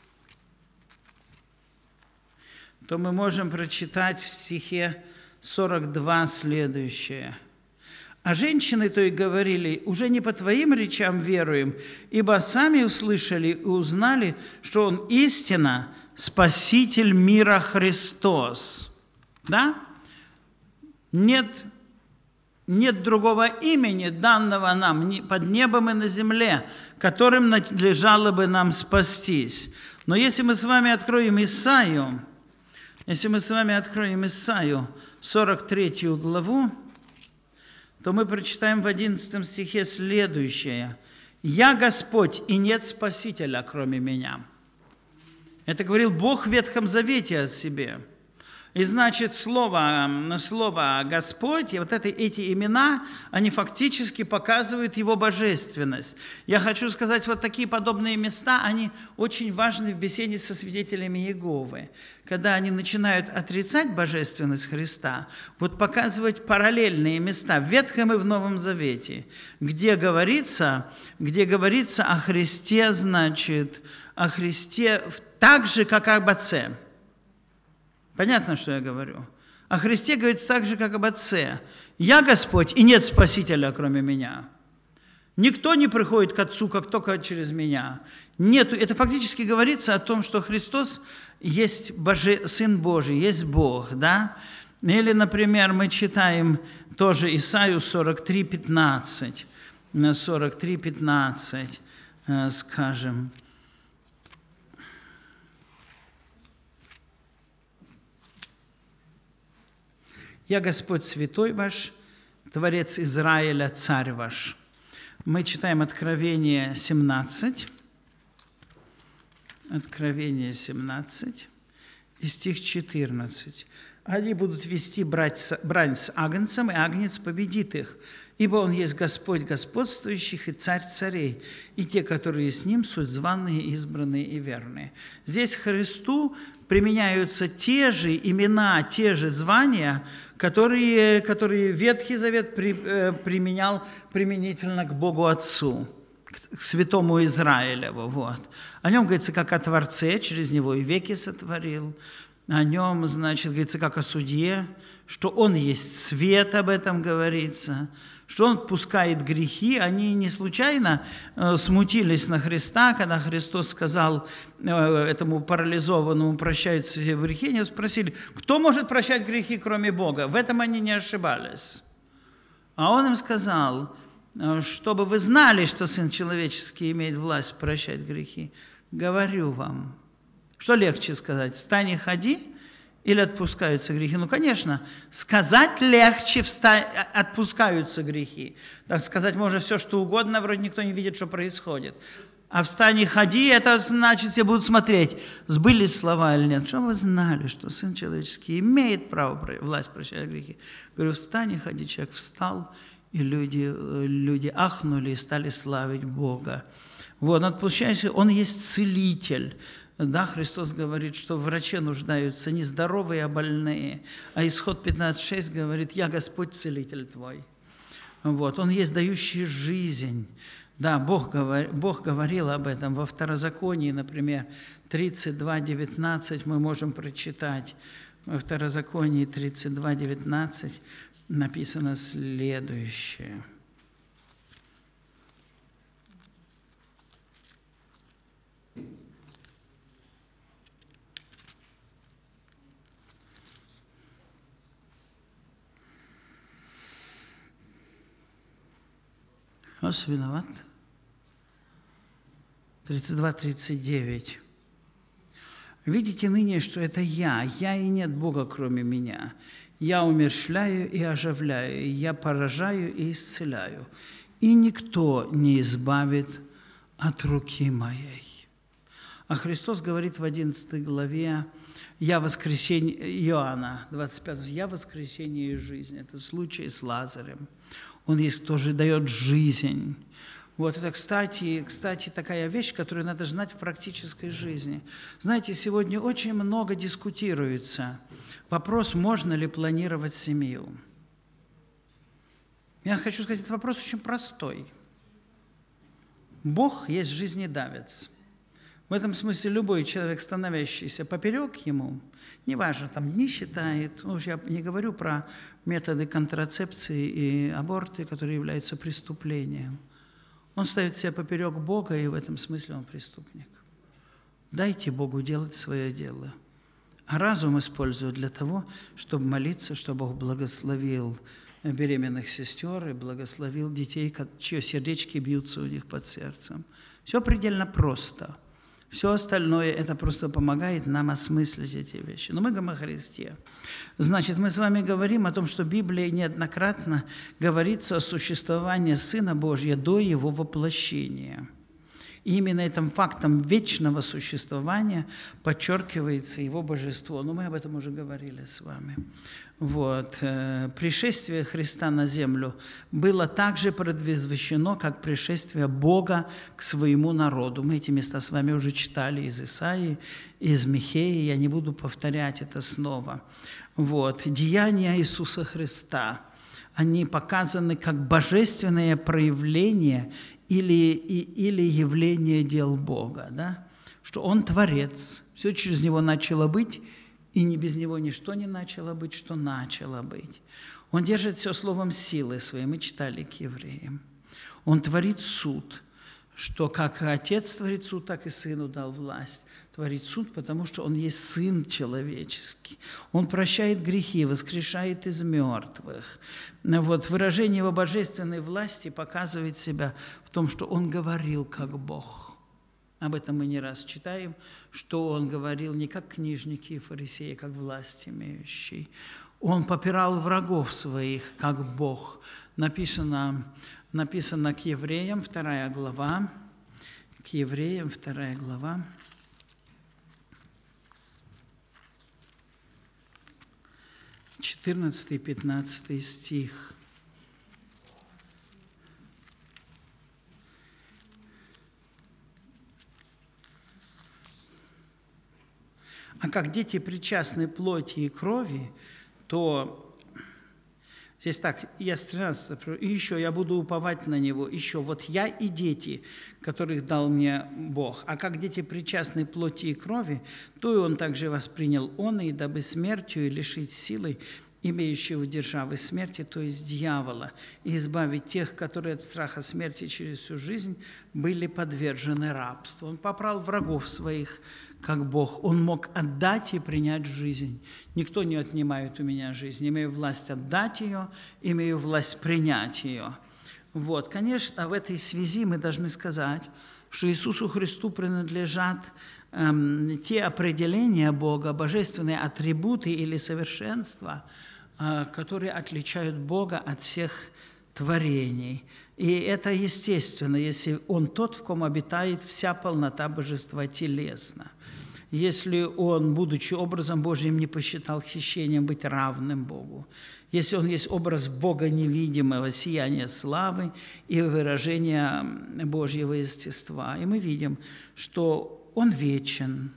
то мы можем прочитать в стихе сорок два следующее. А женщины то и говорили: уже не по твоим речам веруем, ибо сами услышали и узнали, что Он истинно Спаситель мира Христос. Да? Нет, нет другого имени, данного нам под небом и на земле, которым надлежало бы нам спастись. Но если мы с вами откроем Исаию, Если мы с вами откроем Исаию, сорок третью главу, то мы прочитаем в одиннадцатом стихе следующее. «Я Господь, и нет Спасителя, кроме Меня». Это говорил Бог в Ветхом Завете о себе. И значит, слово, слово «Господь», и вот это, эти имена, они фактически показывают Его божественность. Я хочу сказать, вот такие подобные места, они очень важны в беседе со свидетелями Иеговы. Когда они начинают отрицать божественность Христа, вот показывать параллельные места в Ветхом и в Новом Завете, где говорится, где говорится о Христе, значит, о Христе так же, как об Отце. Понятно, что я говорю? О Христе говорится так же, как об Отце. «Я Господь, и нет Спасителя, кроме Меня». Никто не приходит к Отцу, как только через Меня. Нету. Это фактически говорится о том, что Христос есть Божий, Сын Божий, есть Бог. Да? Или, например, мы читаем тоже Исаию сорок три пятнадцать. сорок три пятнадцать, скажем. «Я Господь святой ваш, Творец Израиля, Царь ваш». Мы читаем Откровение семнадцать. Откровение семнадцать и стих четырнадцать. «Они будут вести брань с агнцем, и агнец победит их, ибо Он есть Господь господствующих и Царь царей, и те, которые с Ним, суть званые, избранные и верные». Здесь Христу применяются те же имена, те же звания, которые, которые Ветхий Завет при, э, применял применительно к Богу Отцу, к святому Израилеву. Вот. О Нем говорится как о Творце, через Него и веки сотворил. О Нем, значит, говорится как о Судье, что Он есть свет, об этом говорится, что Он отпускает грехи. Они не случайно э, смутились на Христа, когда Христос сказал э, этому парализованному: прощаются все грехи. Они спросили: кто может прощать грехи, кроме Бога? В этом они не ошибались. А Он им сказал: чтобы вы знали, что Сын Человеческий имеет власть прощать грехи. Говорю вам. Что легче сказать? Встань и ходи, или отпускаются грехи? Ну, конечно, сказать легче, встань, отпускаются грехи. Так сказать можно все, что угодно, вроде никто не видит, что происходит. А встань и ходи, это значит, все будут смотреть, сбылись слова или нет. Что вы знали, что Сын Человеческий имеет право, власть прощать грехи? Говорю, встань и ходи. Человек встал, и люди, люди ахнули и стали славить Бога. Вот, отпущающий, Он есть целитель. Да, Христос говорит, что в враче нуждаются не здоровые, а больные. А Исход пятнадцать шесть говорит: «Я Господь, целитель твой». Вот, Он есть дающий жизнь. Да, Бог, говор, Бог говорил об этом во Второзаконии, например, тридцать два девятнадцать мы можем прочитать. Во Второзаконии тридцать два девятнадцать написано следующее. Ос виноват. тридцать два тридцать девять. «Видите ныне, что это я, я и нет Бога, кроме меня. Я умерщвляю и оживляю, я поражаю и исцеляю, и никто не избавит от руки моей». А Христос говорит в одиннадцатой главе, «Я воскресение», Иоанна двадцать пять, «Я воскресение и жизнь». Это случай с Лазарем. Он есть, кто же дает жизнь. Вот это, кстати, кстати, такая вещь, которую надо знать в практической жизни. Знаете, сегодня очень много дискутируется. Вопрос, можно ли планировать семью. Я хочу сказать, этот вопрос очень простой. Бог есть жизнедавец. В этом смысле любой человек, становящийся поперек ему, неважно, там дни считает, ну, я не говорю про методы контрацепции и аборты, которые являются преступлением. Он ставит себя поперек Бога, и в этом смысле он преступник. Дайте Богу делать свое дело. А разум используют для того, чтобы молиться, чтобы Бог благословил беременных сестер и благословил детей, чьи сердечки бьются у них под сердцем. Все предельно просто. Все остальное, это просто помогает нам осмыслить эти вещи. Но мы говорим о Христе. Значит, мы с вами говорим о том, что Библия неоднократно говорится о существовании Сына Божьего до Его воплощения. И именно этим фактом вечного существования подчеркивается Его божество. Но мы об этом уже говорили с вами. Вот. Пришествие Христа на землю было также предвозвещено, как пришествие Бога к своему народу. Мы эти места с вами уже читали из Исаии, из Михеи, я не буду повторять это снова. Вот. Деяния Иисуса Христа, они показаны как божественное проявление или, или явление дел Бога, да? Что Он Творец, все через Него начало быть, и не без Него ничто не начало быть, что начало быть. Он держит все словом силы своей. Мы читали к евреям. Он творит суд, что как Отец творит суд, так и Сыну дал власть творить суд, потому что Он есть Сын человеческий. Он прощает грехи, воскрешает из мертвых. Вот, выражение Его божественной власти показывает себя в том, что Он говорил как Бог. Об этом мы не раз читаем, что Он говорил не как книжники и фарисеи, как власть имеющий. Он попирал врагов своих, как Бог. Написано, написано к евреям, вторая глава, к евреям, вторая глава. четырнадцатый-пятнадцатый стих. А как дети причастны плоти и крови, то здесь так, я с тринадцатого, и еще я буду уповать на Него, еще вот я и дети, которых дал мне Бог. А как дети причастны плоти и крови, то и Он также воспринял Он, и дабы смертью лишить силы имеющего державы смерти, то есть дьявола, и избавить тех, которые от страха смерти через всю жизнь были подвержены рабству. Он попрал врагов своих, как Бог. Он мог отдать и принять жизнь. Никто не отнимает у меня жизнь. Имею власть отдать ее, имею власть принять ее. Вот, конечно, в этой связи мы должны сказать, что Иисусу Христу принадлежат эм, те определения Бога, божественные атрибуты или совершенства, э, которые отличают Бога от всех творений. И это естественно, если Он тот, в ком обитает вся полнота божества телесно. Если Он, будучи образом Божьим, не посчитал хищением быть равным Богу. Если Он есть образ Бога невидимого, сияния славы и выражения Божьего естества. И мы видим, что Он вечен,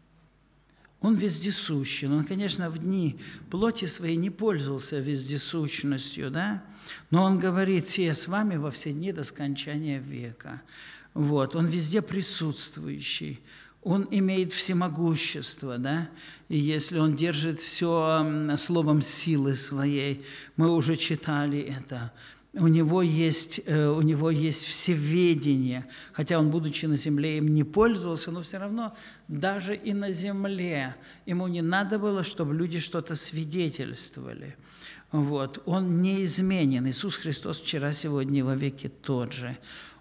Он вездесущен. Он, конечно, в дни плоти своей не пользовался вездесущностью, да? Но Он говорит: «Сия с вами во все дни до скончания века». Вот. Он везде присутствующий. Он имеет всемогущество, да? И если Он держит все словом силы своей, мы уже читали это, у него есть, у него есть всеведение, хотя Он, будучи на земле, им не пользовался, но все равно даже и на земле Ему не надо было, чтобы люди что-то свидетельствовали. Вот. Он неизменен. Иисус Христос вчера, сегодня и во веки тот же.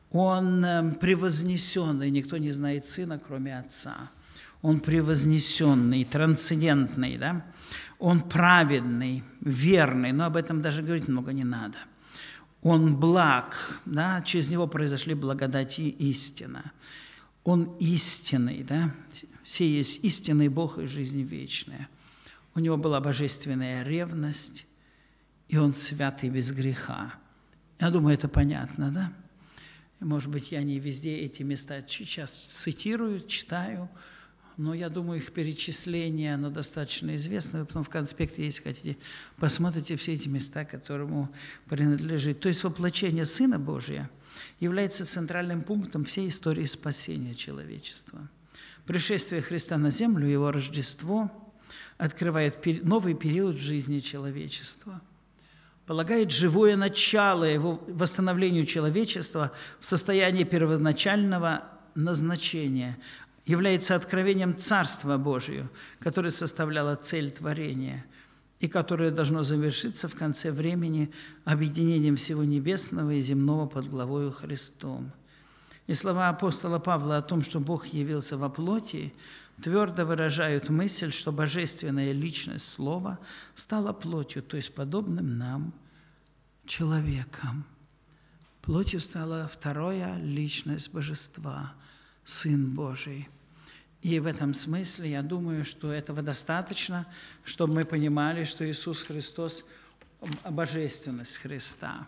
Он превознесенный, никто не знает Сына, кроме Отца. Он превознесенный, трансцендентный, да? Он праведный, верный, но об этом даже говорить много не надо. Он благ, да? Через Него произошли благодать и истина. Он истинный, да? Все есть истинный Бог и жизнь вечная. У Него была божественная ревность, и Он святый без греха. Я думаю, это понятно, да? Может быть, я не везде эти места сейчас цитирую, читаю, но я думаю, их перечисление, оно достаточно известно. Вы потом в конспекте, если хотите, посмотрите все эти места, которому принадлежит. То есть воплощение Сына Божия является центральным пунктом всей истории спасения человечества. Пришествие Христа на землю, Его Рождество открывает новый период в жизни человечества, полагает живое начало его восстановлению человечества в состоянии первоначального назначения, является откровением Царства Божия, которое составляло цель творения и которое должно завершиться в конце времени объединением всего небесного и земного под главою Христом. И слова апостола Павла о том, что Бог явился во плоти, твердо выражают мысль, что божественная личность Слова стала плотью, то есть подобным нам, человеком. Плотью стала вторая личность Божества, Сын Божий. И в этом смысле я думаю, что этого достаточно, чтобы мы понимали, что Иисус Христос – божественность Христа.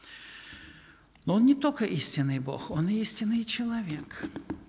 Но Он не только истинный Бог, Он и истинный человек.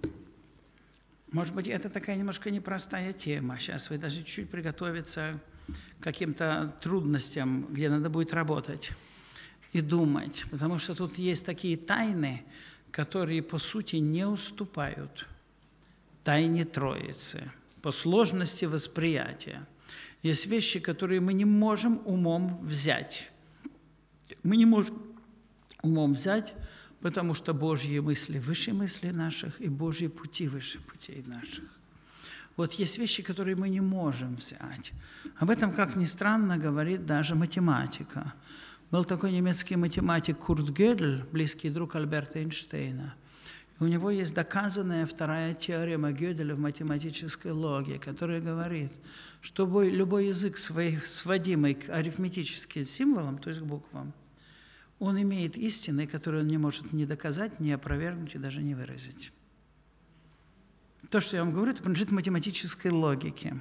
Может быть, это такая немножко непростая тема. Сейчас вы даже чуть-чуть приготовиться к каким-то трудностям, где надо будет работать и думать. Потому что тут есть такие тайны, которые, по сути, не уступают тайне Троицы по сложности восприятия. Есть вещи, которые мы не можем умом взять. Мы не можем умом взять, потому что Божьи мысли выше мыслей наших, и Божьи пути выше путей наших. Вот есть вещи, которые мы не можем взять. Об этом, как ни странно, говорит даже математика. Был такой немецкий математик Курт Гёдель, близкий друг Альберта Эйнштейна. У него есть доказанная вторая теорема Гёделя в математической логике, которая говорит, что любой язык, сводимый к арифметическим символам, то есть к буквам, он имеет истины, которые он не может ни доказать, ни опровергнуть и даже не выразить. То, что я вам говорю, это принадлежит математической логике.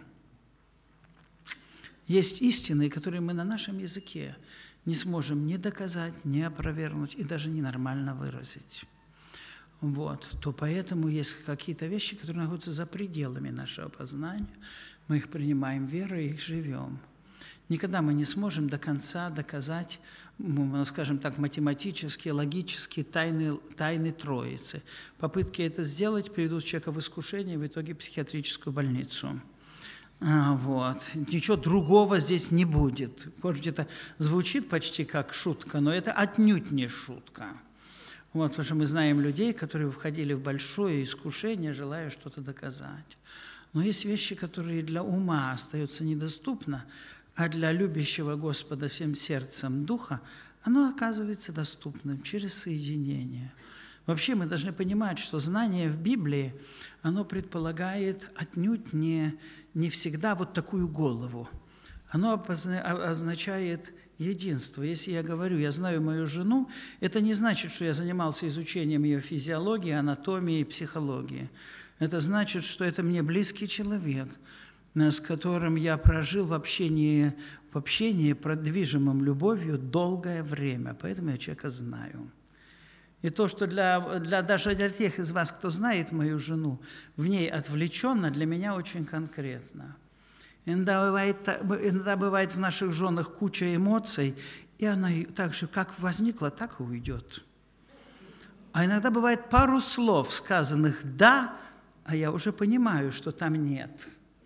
Есть истины, которые мы на нашем языке не сможем ни доказать, ни опровергнуть и даже ненормально выразить. Вот. То поэтому есть какие-то вещи, которые находятся за пределами нашего познания. Мы их принимаем верой и их живем. Никогда мы не сможем до конца доказать, ну, скажем так, математически, логически тайны, тайны Троицы. Попытки это сделать приведут человека в искушение, в итоге в психиатрическую больницу. А, вот. Ничего другого здесь не будет. Может быть, это звучит почти как шутка, но это отнюдь не шутка. Вот, потому что мы знаем людей, которые входили в большое искушение, желая что-то доказать. Но есть вещи, которые для ума остаются недоступны, а для любящего Господа всем сердцем Духа оно оказывается доступным через соединение. Вообще мы должны понимать, что знание в Библии, оно предполагает отнюдь не, не всегда вот такую голову. Оно означает единство. Если я говорю, я знаю мою жену, это не значит, что я занимался изучением ее физиологии, анатомии и психологии. Это значит, что это мне близкий человек, с которым я прожил в общении, в общении продвижимом любовью долгое время. Поэтому я человека знаю. И то, что для, для, даже для тех из вас, кто знает мою жену, в ней отвлеченно, для меня очень конкретно. Иногда бывает, иногда бывает в наших женах куча эмоций, и она так же, как возникла, так и уйдет. А иногда бывает пару слов, сказанных «да», а я уже понимаю, что там нет.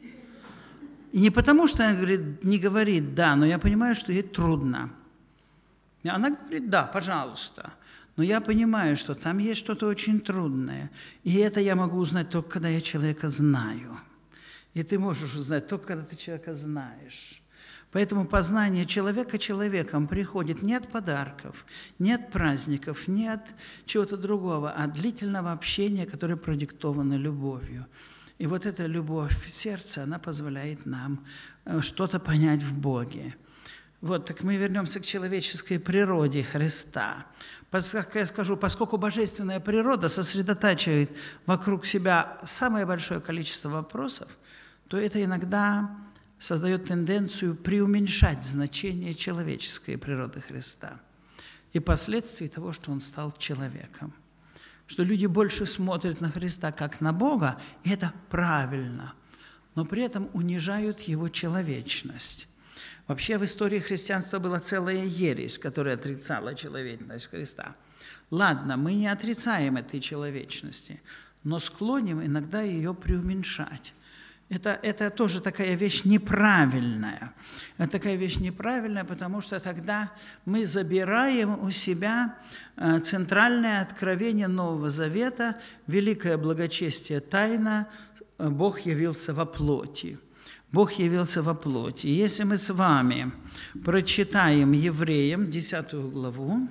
И не потому, что она говорит, не говорит «да», но я понимаю, что ей трудно. И она говорит «да, пожалуйста». Но я понимаю, что там есть что-то очень трудное. И это я могу узнать только, когда я человека знаю. И ты можешь узнать только, когда ты человека знаешь. Поэтому познание человека человеком приходит не от подарков, не от праздников, не от чего-то другого, а от длительного общения, которое продиктовано любовью. И вот эта любовь сердца, она позволяет нам что-то понять в Боге. Вот, так мы вернемся к человеческой природе Христа. Как я скажу, поскольку божественная природа сосредотачивает вокруг себя самое большое количество вопросов, то это иногда создает тенденцию преуменьшать значение человеческой природы Христа и последствий того, что Он стал человеком. Что люди больше смотрят на Христа как на Бога, и это правильно, но при этом унижают Его человечность. Вообще в истории христианства была целая ересь, которая отрицала человечность Христа. Ладно, мы не отрицаем этой человечности, но склоним иногда ее преуменьшать. Это, это тоже такая вещь неправильная. Это такая вещь неправильная, потому что тогда мы забираем у себя центральное откровение Нового Завета, великое благочестие тайна, Бог явился во плоти. Бог явился во плоти. Если мы с вами прочитаем Евреям десятую главу,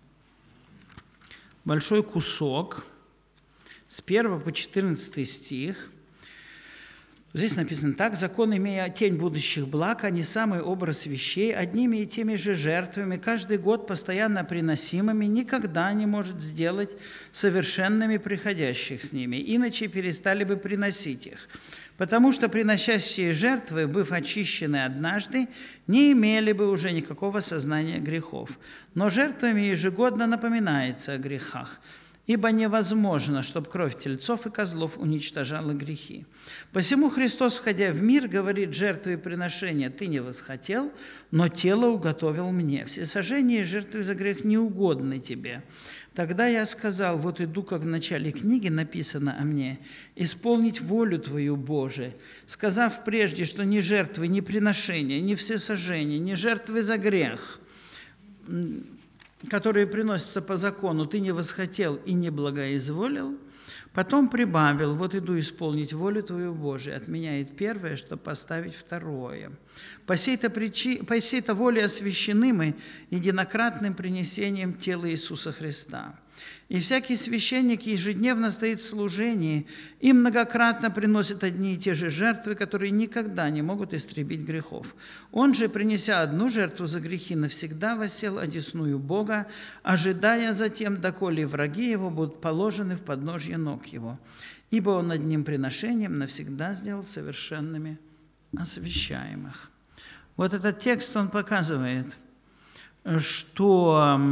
большой кусок, с первого по четырнадцатый стих, здесь написано так: «Закон, имея тень будущих благ, а не самый образ вещей, одними и теми же жертвами, каждый год постоянно приносимыми, никогда не может сделать совершенными приходящих с ними, иначе перестали бы приносить их. Потому что приносящие жертвы, быв очищены однажды, не имели бы уже никакого сознания грехов. Но жертвами ежегодно напоминается о грехах. Ибо невозможно, чтобы кровь тельцов и козлов уничтожала грехи. Посему Христос, входя в мир, говорит: жертвы и приношения ты не восхотел, но тело уготовил мне. Всесожжение и жертвы за грех не угодны тебе. Тогда я сказал: вот иду, как в начале книги написано о мне, исполнить волю Твою, Боже, сказав прежде, что ни жертвы, ни приношения, ни всесожжения, ни жертвы за грех, которые приносятся по закону, ты не восхотел и не благоизволил, потом прибавил: вот иду исполнить волю Твою, Божию, отменяет первое, чтобы поставить второе. По сей-то, причи... по сей-то воле освящены мы единократным принесением тела Иисуса Христа. И всякий священник ежедневно стоит в служении и многократно приносит одни и те же жертвы, которые никогда не могут истребить грехов. Он же, принеся одну жертву за грехи, навсегда воссел одесную Бога, ожидая затем, доколе враги его будут положены в подножье ног его. Ибо он одним приношением навсегда сделал совершенными освящаемых». Вот этот текст, он показывает, что...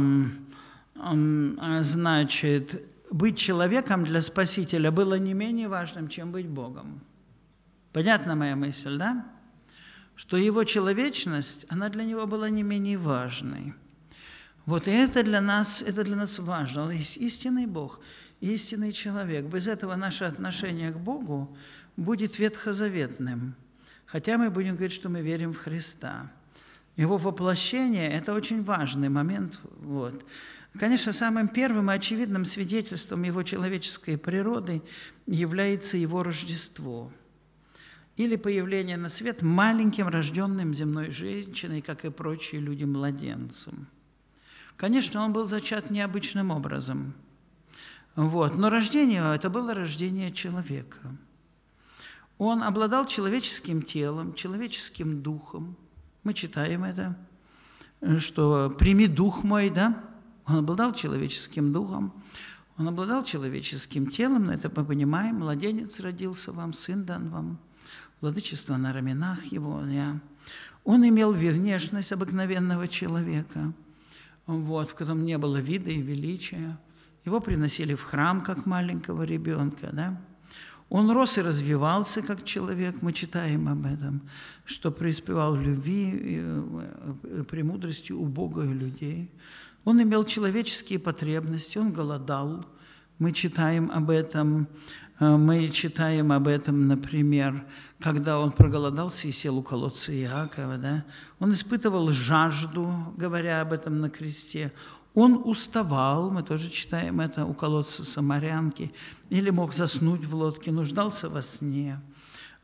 Значит, быть человеком для Спасителя было не менее важным, чем быть Богом. Понятна моя мысль, да? Что его человечность, она для него была не менее важной. Вот и это для нас, это для нас важно. Он есть истинный Бог, истинный человек. Без этого наше отношение к Богу будет ветхозаветным. Хотя мы будем говорить, что мы верим в Христа. Его воплощение – это очень важный момент. Вот. Конечно, самым первым и очевидным свидетельством его человеческой природы является его Рождество или появление на свет маленьким рожденным земной женщиной, как и прочие люди, младенцем. Конечно, он был зачат необычным образом, вот. Но рождение – это было рождение человека. Он обладал человеческим телом, человеческим духом. Мы читаем это, что «прими дух мой», да? Он обладал человеческим духом, он обладал человеческим телом, но это мы понимаем. Младенец родился вам, сын дан вам, владычество на раменах его. Да? Он имел внешность обыкновенного человека, вот, в котором не было вида и величия. Его приносили в храм, как маленького ребенка. Да? Он рос и развивался, как человек, мы читаем об этом, что преуспевал в любви и премудростью у Бога и людей. Он имел человеческие потребности, он голодал. Мы читаем об этом, мы читаем об этом, например, когда он проголодался и сел у колодца Иакова. Да? Он испытывал жажду, говоря об этом на кресте. Он уставал, мы тоже читаем это, у колодца Самарянки, или мог заснуть в лодке, нуждался во сне.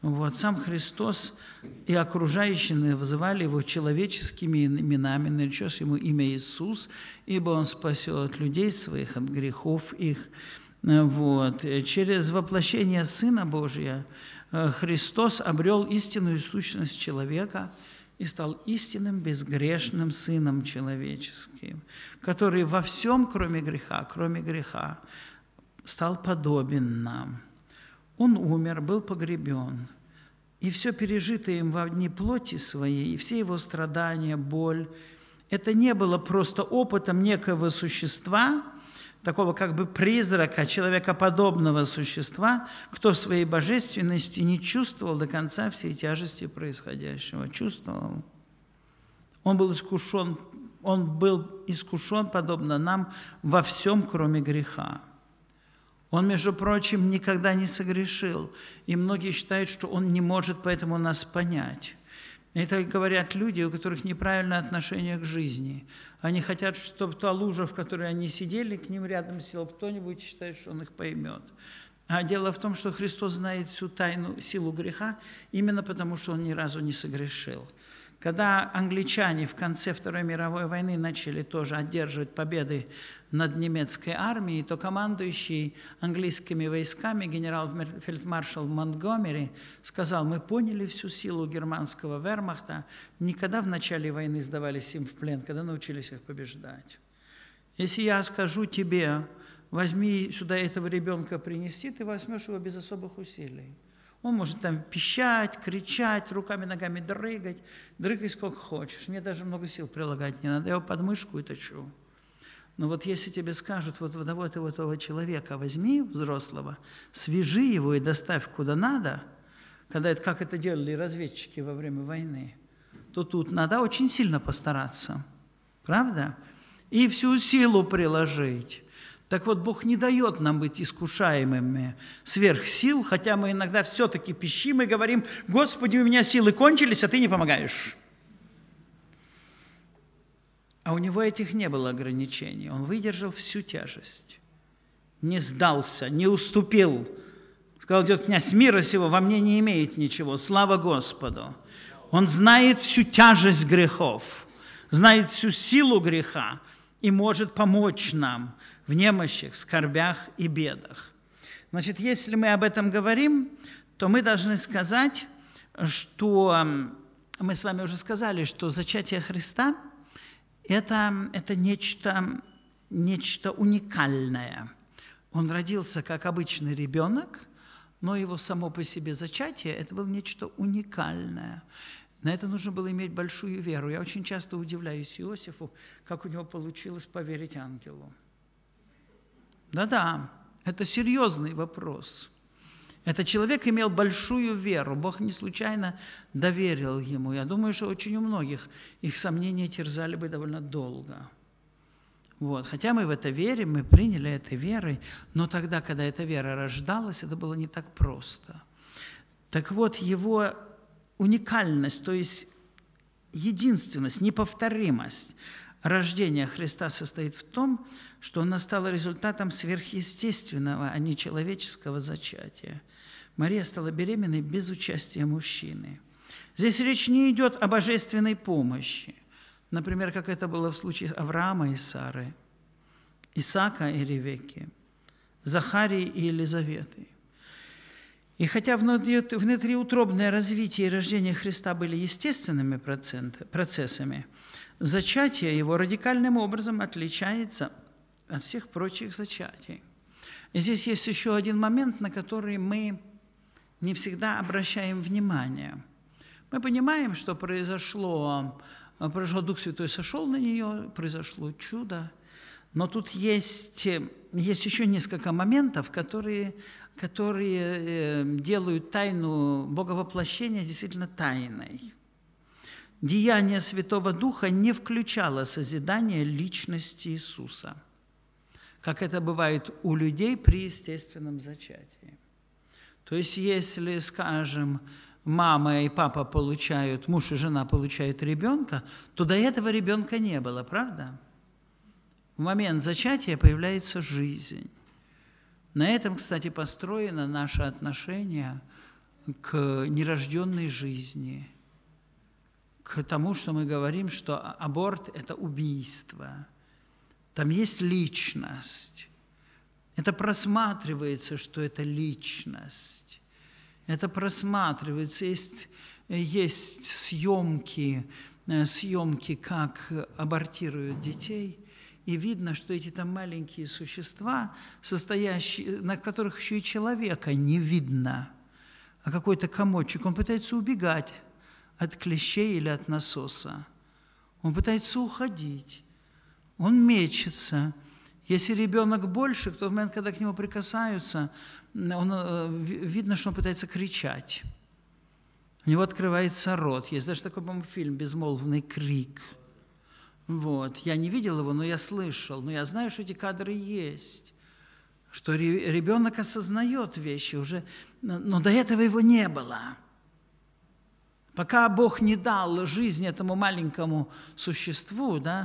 Вот. Сам Христос и окружающие вызывали его человеческими именами, наречешь ему имя Иисус, ибо он спасет людей своих от грехов их. Вот. Через воплощение Сына Божия Христос обрел истинную сущность человека и стал истинным безгрешным Сыном человеческим, который во всем, кроме греха, кроме греха, стал подобен нам. Он умер, был погребен, и все пережитое им во дни плоти своей, и все его страдания, боль, это не было просто опытом некого существа, такого как бы призрака, человекоподобного существа, кто в своей божественности не чувствовал до конца всей тяжести происходящего. Чувствовал. Он был искушен, он был искушен, подобно нам, во всем, кроме греха. Он, между прочим, никогда не согрешил, и многие считают, что он не может поэтому нас понять. Это говорят люди, у которых неправильное отношение к жизни. Они хотят, чтобы та лужа, в которой они сидели, к ним рядом сел кто-нибудь, считает, что он их поймет. А дело в том, что Христос знает всю тайну, силу греха, именно потому, что он ни разу не согрешил. Когда англичане в конце Второй мировой войны начали тоже одерживать победы над немецкой армией, то командующий английскими войсками генерал-фельдмаршал Монтгомери сказал: мы поняли всю силу германского вермахта, никогда в начале войны сдавались им в плен, когда научились их побеждать. Если я скажу тебе, возьми сюда этого ребенка принести, ты возьмешь его без особых усилий. Он может там пищать, кричать, руками, ногами дрыгать, дрыгай сколько хочешь. Мне даже много сил прилагать не надо, я его под мышку и точу. Но вот если тебе скажут, вот того вот этого человека возьми, взрослого, свяжи его и доставь куда надо, когда это, как это делали разведчики во время войны, то тут надо очень сильно постараться, правда? И всю силу приложить. Так вот, Бог не дает нам быть искушаемыми сверх сил, хотя мы иногда все-таки пищим и говорим: Господи, у меня силы кончились, а Ты не помогаешь. А у него этих не было ограничений. Он выдержал всю тяжесть, не сдался, не уступил. Сказал: идет князь мира сего, во мне не имеет ничего. Слава Господу! Он знает всю тяжесть грехов, знает всю силу греха и может помочь нам в немощах, в скорбях и бедах. Значит, если мы об этом говорим, то мы должны сказать, что мы с вами уже сказали, что зачатие Христа – это, это нечто, нечто уникальное. Он родился как обычный ребенок, но его само по себе зачатие – это было нечто уникальное. На это нужно было иметь большую веру. Я очень часто удивляюсь Иосифу, как у него получилось поверить ангелу. Да-да, это серьезный вопрос. Этот человек имел большую веру. Бог не случайно доверил ему. Я думаю, что очень у многих их сомнения терзали бы довольно долго. Вот. Хотя мы в это верим, мы приняли это верой, но тогда, когда эта вера рождалась, это было не так просто. Так вот, его уникальность, то есть единственность, неповторимость рождения Христа состоит в том, что оно стало результатом сверхъестественного, а не человеческого зачатия. Мария стала беременной без участия мужчины. Здесь речь не идет о божественной помощи, например, как это было в случае Авраама и Сары, Исаака и Ревекки, Захарии и Елизаветы. И хотя внутриутробное развитие и рождение Христа были естественными процессами, зачатие его радикальным образом отличается от всех прочих зачатий. И здесь есть еще один момент, на который мы не всегда обращаем внимание. Мы понимаем, что произошло, произошел Дух Святой, сошел на нее, произошло чудо, но тут есть, есть еще несколько моментов, которые, которые делают тайну Боговоплощения действительно тайной. Деяние Святого Духа не включало созидание личности Иисуса, как это бывает у людей при естественном зачатии. То есть, если, скажем, мама и папа получают, муж и жена получают ребенка, то до этого ребенка не было, правда? В момент зачатия появляется жизнь. На этом, кстати, построено наше отношение к нерожденной жизни, к тому, что мы говорим, что аборт – это убийство. Там есть личность. Это просматривается, что это личность. Это просматривается. Есть, есть съемки, съемки, как абортируют детей, и видно, что эти там маленькие существа, состоящие, на которых еще и человека не видно, а какой-то комочек, он пытается убегать от клещей или от насоса. Он пытается уходить. Он мечется. Если ребенок больше, в тот момент, когда к нему прикасаются, он, видно, что он пытается кричать. У него открывается рот. Есть даже такой, по-моему, фильм «Безмолвный крик». Вот. Я не видел его, но я слышал. Но я знаю, что эти кадры есть. Что ребенок осознает вещи уже, но до этого его не было. Пока Бог не дал жизнь этому маленькому существу, да,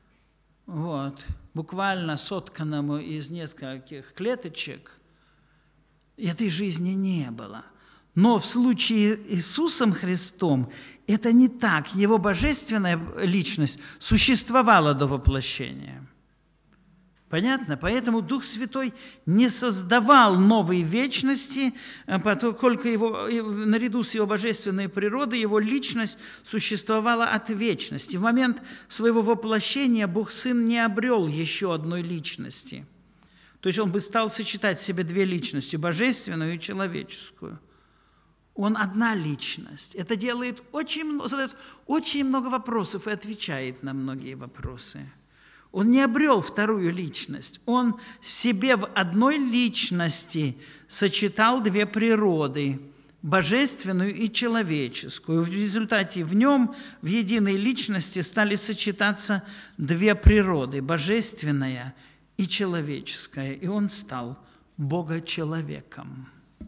вот, буквально сотканному из нескольких клеточек, этой жизни не было. Но в случае с Иисусом Христом это не так. Его божественная личность существовала до воплощения. Понятно? Поэтому Дух Святой не создавал новой вечности, поскольку его, наряду с его божественной природой его личность существовала от вечности. В момент своего воплощения Бог Сын не обрел еще одной личности. То есть он бы стал сочетать в себе две личности, божественную и человеческую. Он одна личность. Это делает очень, задает очень много вопросов и отвечает на многие вопросы. Он не обрел вторую личность. Он в себе в одной личности сочетал две природы – божественную и человеческую. В результате в нем, в единой личности, стали сочетаться две природы – божественная и человеческая. И он стал Бога-человеком.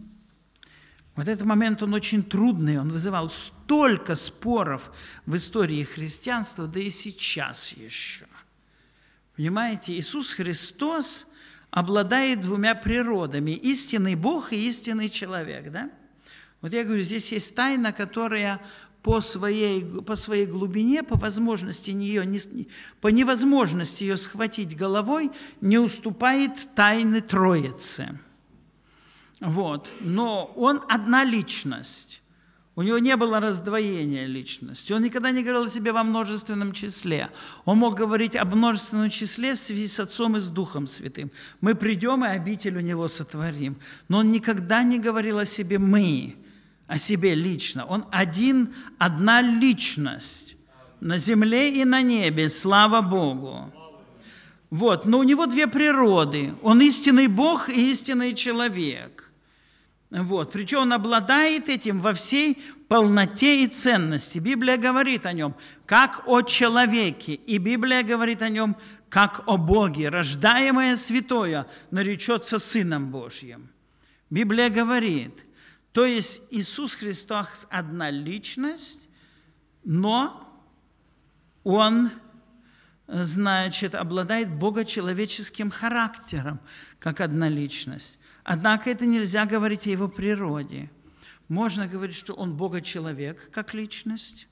Вот этот момент, он очень трудный, он вызывал столько споров в истории христианства, да и сейчас еще. Понимаете, Иисус Христос обладает двумя природами – истинный Бог и истинный человек. Да? Вот я говорю, здесь есть тайна, которая по своей, по своей глубине, по возможности ее, не, по невозможности ее схватить головой, не уступает тайны Троицы. Вот. Но он одна личность. У него не было раздвоения личности. Он никогда не говорил о себе во множественном числе. Он мог говорить о множественном числе в связи с Отцом и с Духом Святым. Мы придем и обитель у него сотворим. Но он никогда не говорил о себе «мы», о себе лично. Он один, одна личность на земле и на небе. Слава Богу. Вот. Но у него две природы. Он истинный Бог и истинный человек. Вот. Причем он обладает этим во всей полноте и ценности. Библия говорит о нем как о человеке, и Библия говорит о нем как о Боге. Рождаемое святое наречется Сыном Божьим. Библия говорит, то есть Иисус Христос одна личность, но Он, значит, обладает богочеловеческим характером, как одна личность. Однако это нельзя говорить о его природе. Можно говорить, что он богочеловек, как личность,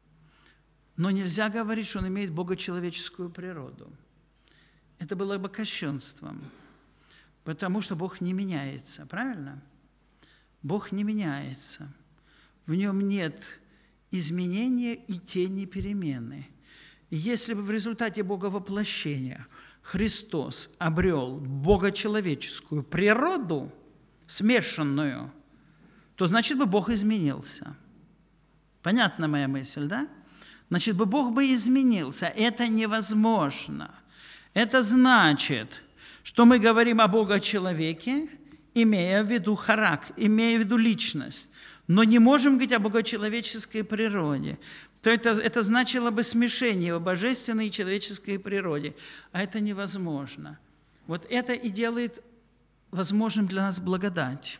но нельзя говорить, что он имеет богочеловеческую природу. Это было бы кощунством, потому что Бог не меняется, правильно? Бог не меняется. В нем нет изменения и тени перемены. И если бы в результате Боговоплощения Христос обрел богочеловеческую природу, смешанную, то значит бы Бог изменился. Понятна моя мысль, да? Значит бы Бог бы изменился. Это невозможно. Это значит, что мы говорим о Бога-человеке, имея в виду характер, имея в виду личность, но не можем говорить о богочеловеческой природе. То это, это значило бы смешение в божественной и человеческой природе. А это невозможно. Вот это и делает возможным для нас благодать.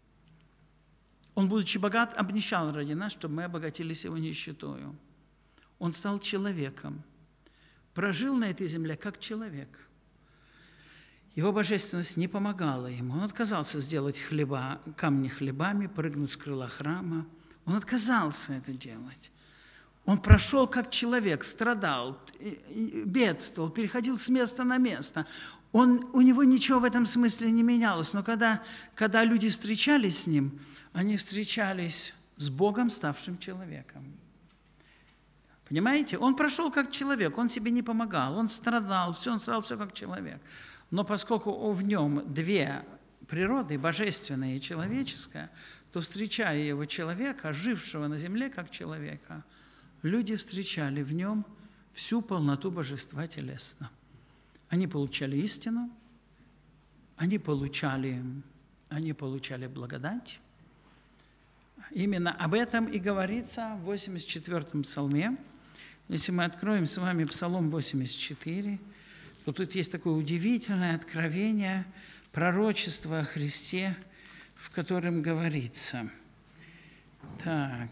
Он, будучи богат, обнищал ради нас, чтобы мы обогатились его нищетою. Он стал человеком. Прожил на этой земле как человек. Его божественность не помогала ему. Он отказался сделать хлеба, камни хлебами, прыгнуть с крыла храма. Он отказался это делать. Он прошел как человек, страдал, бедствовал, переходил с места на место. Он, у него ничего в этом смысле не менялось. Но когда, когда люди встречались с ним, они встречались с Богом, ставшим человеком. Понимаете? Он прошел как человек, он себе не помогал, он страдал, все, он страдал все как человек. Но поскольку в нем две природы, божественная и человеческая, то, встречая его человека, жившего на земле как человека, люди встречали в нем всю полноту божества телесно. Они получали истину, они получали, они получали благодать. Именно об этом и говорится в восемьдесят четвёртом псалме. Если мы откроем с вами Псалом восемьдесят четыре, то тут есть такое удивительное откровение, пророчество о Христе, в котором говорится. Так.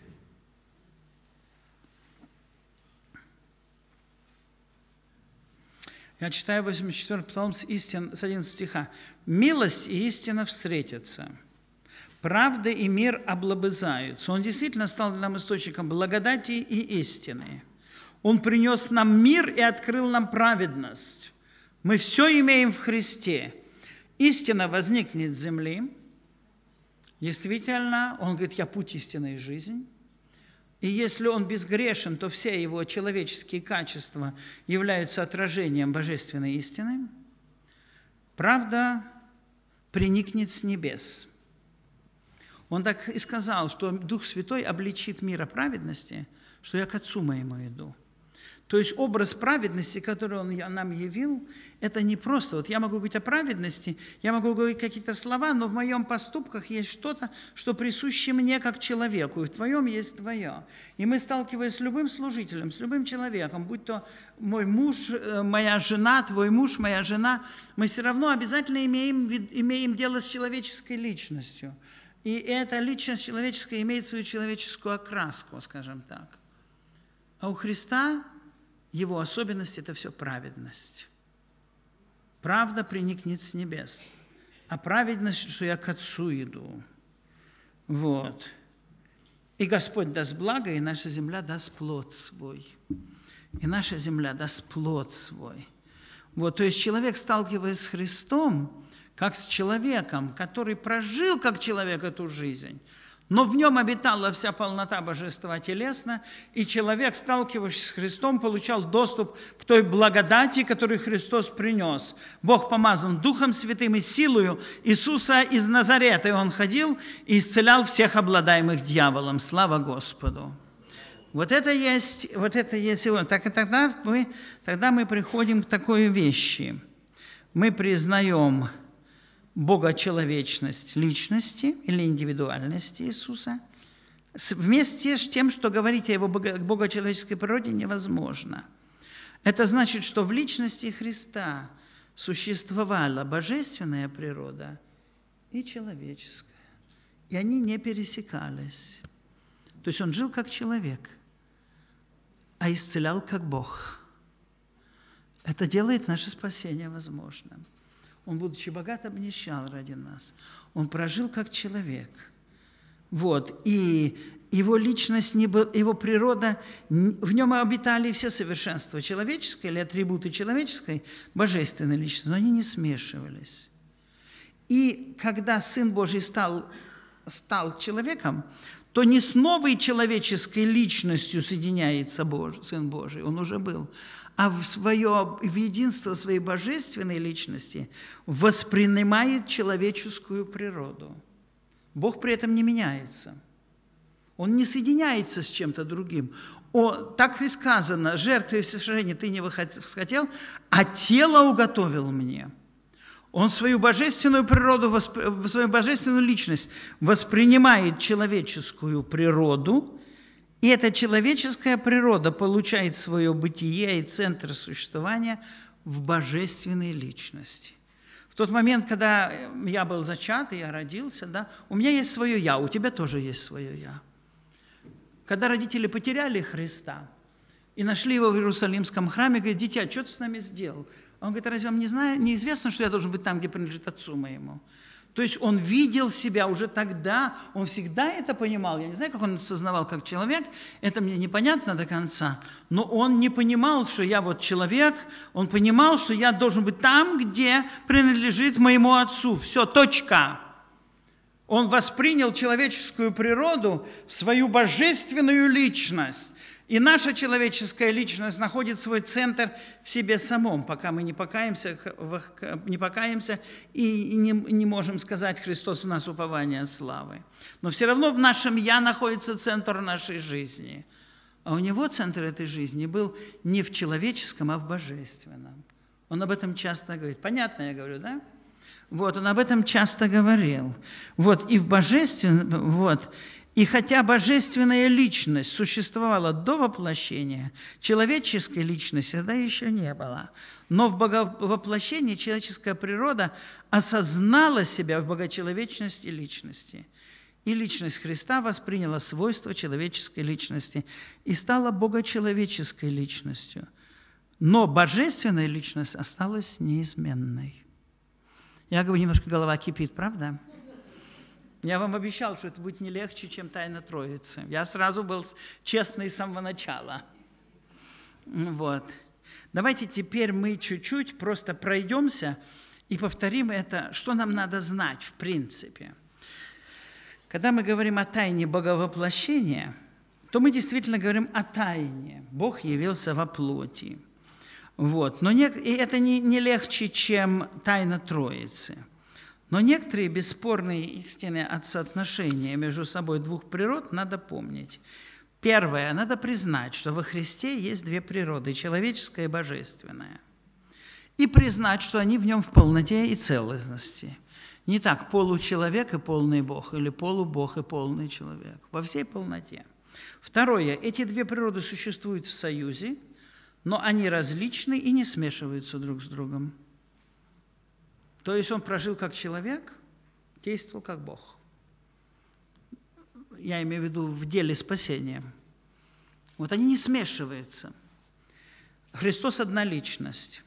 Я читаю восемьдесят четвёртый Псалом с, истин, с одиннадцатого стиха. «Милость и истина встретятся, правда и мир облобызаются». Он действительно стал для нам источником благодати и истины. Он принес нам мир и открыл нам праведность. Мы все имеем в Христе. Истина возникнет с земли. Действительно, он говорит, я путь истины и жизнь. И если он безгрешен, то все его человеческие качества являются отражением божественной истины. Правда приникнет с небес. Он так и сказал, что Дух Святой обличит мир о праведности, что я к Отцу моему иду. То есть образ праведности, который Он нам явил, это не просто, вот я могу говорить о праведности, я могу говорить какие-то слова, но в моем поступках есть что-то, что присуще мне как человеку, и в твоем есть твое. И мы, сталкиваясь с любым служителем, с любым человеком, будь то мой муж, моя жена, твой муж, моя жена, мы все равно обязательно имеем, имеем дело с человеческой личностью. И эта личность человеческая имеет свою человеческую окраску, скажем так. А у Христа его особенность – это все праведность. Правда приникнет с небес, а праведность, что я к Отцу иду. Вот. И Господь даст благо, и наша земля даст плод свой. И наша земля даст плод свой. Вот. То есть человек, сталкиваясь с Христом, как с человеком, который прожил как человек эту жизнь, но в нем обитала вся полнота божества телесно, и человек, сталкивавшись с Христом, получал доступ к той благодати, которую Христос принес. Бог помазан Духом Святым и силою Иисуса из Назарета, и Он ходил и исцелял всех обладаемых дьяволом. Слава Господу! Вот это есть, вот это есть Его. Так и тогда мы, тогда мы приходим к такой вещи. Мы признаем богочеловечность личности или индивидуальности Иисуса, вместе с тем, что говорить о его богочеловеческой природе невозможно. Это значит, что в личности Христа существовала божественная природа и человеческая, и они не пересекались. То есть он жил как человек, а исцелял как Бог. Это делает наше спасение возможным. Он, будучи богат, обнищал ради нас. Он прожил как человек. Вот. И его личность, его природа, в нем обитали все совершенства человеческое или атрибуты человеческой, божественной личности, но они не смешивались. И когда Сын Божий стал, стал человеком, то не с новой человеческой личностью соединяется Божий, Сын Божий, он уже был, а в, свое, в единство своей божественной личности воспринимает человеческую природу. Бог при этом не меняется. Он не соединяется с чем-то другим. О, так и сказано, жертвы и всесожжения ты не восхотел, а тело уготовил мне. Он свою божественную природу, свою божественную личность воспринимает человеческую природу, и эта человеческая природа получает свое бытие и центр существования в божественной личности. В тот момент, когда я был зачат, и я родился, да, у меня есть свое «я», у тебя тоже есть свое «я». Когда родители потеряли Христа и нашли его в Иерусалимском храме, говорят: «Дитя, что ты с нами сделал? Он говорит, а разве вам не знаю, неизвестно, что я должен быть там, где принадлежит отцу моему? То есть он видел себя уже тогда, он всегда это понимал. Я не знаю, как он осознавал как человек, это мне непонятно до конца, но он не понимал, что я вот человек, он понимал, что я должен быть там, где принадлежит моему отцу. Все, точка. Он воспринял человеческую природу в свою божественную личность. И наша человеческая личность находит свой центр в себе самом, пока мы не покаемся, не покаемся и не, не можем сказать «Христос в нас упование славы». Но все равно в нашем «я» находится центр нашей жизни. А у него центр этой жизни был не в человеческом, а в божественном. Он об этом часто говорит. Понятно я говорю, да? Вот, он об этом часто говорил. Вот, и в божественном, вот, и хотя божественная личность существовала до воплощения, человеческой личности тогда еще не было. Но в воплощении человеческая природа осознала себя в богочеловечности личности. И личность Христа восприняла свойства человеческой личности и стала богочеловеческой личностью. Но божественная личность осталась неизменной. Я говорю, немножко голова кипит, правда? Я вам обещал, что это будет не легче, чем Тайна Троицы. Я сразу был честный с самого начала. Вот. Давайте теперь мы чуть-чуть просто пройдемся и повторим это, что нам надо знать в принципе. Когда мы говорим о тайне боговоплощения, то мы действительно говорим о тайне. Бог явился во плоти. Вот. Но не, и это не, не легче, чем Тайна Троицы. Но некоторые бесспорные истины от соотношения между собой двух природ надо помнить. Первое, надо признать, что во Христе есть две природы, человеческая и божественная. И признать, что они в нем в полноте и целостности. Не так получеловек и полный Бог, или полубог и полный человек. Во всей полноте. Второе, эти две природы существуют в союзе, но они различны и не смешиваются друг с другом. То есть он прожил как человек, действовал как Бог. Я имею в виду в деле спасения. Вот они не смешиваются. Христос – одна личность.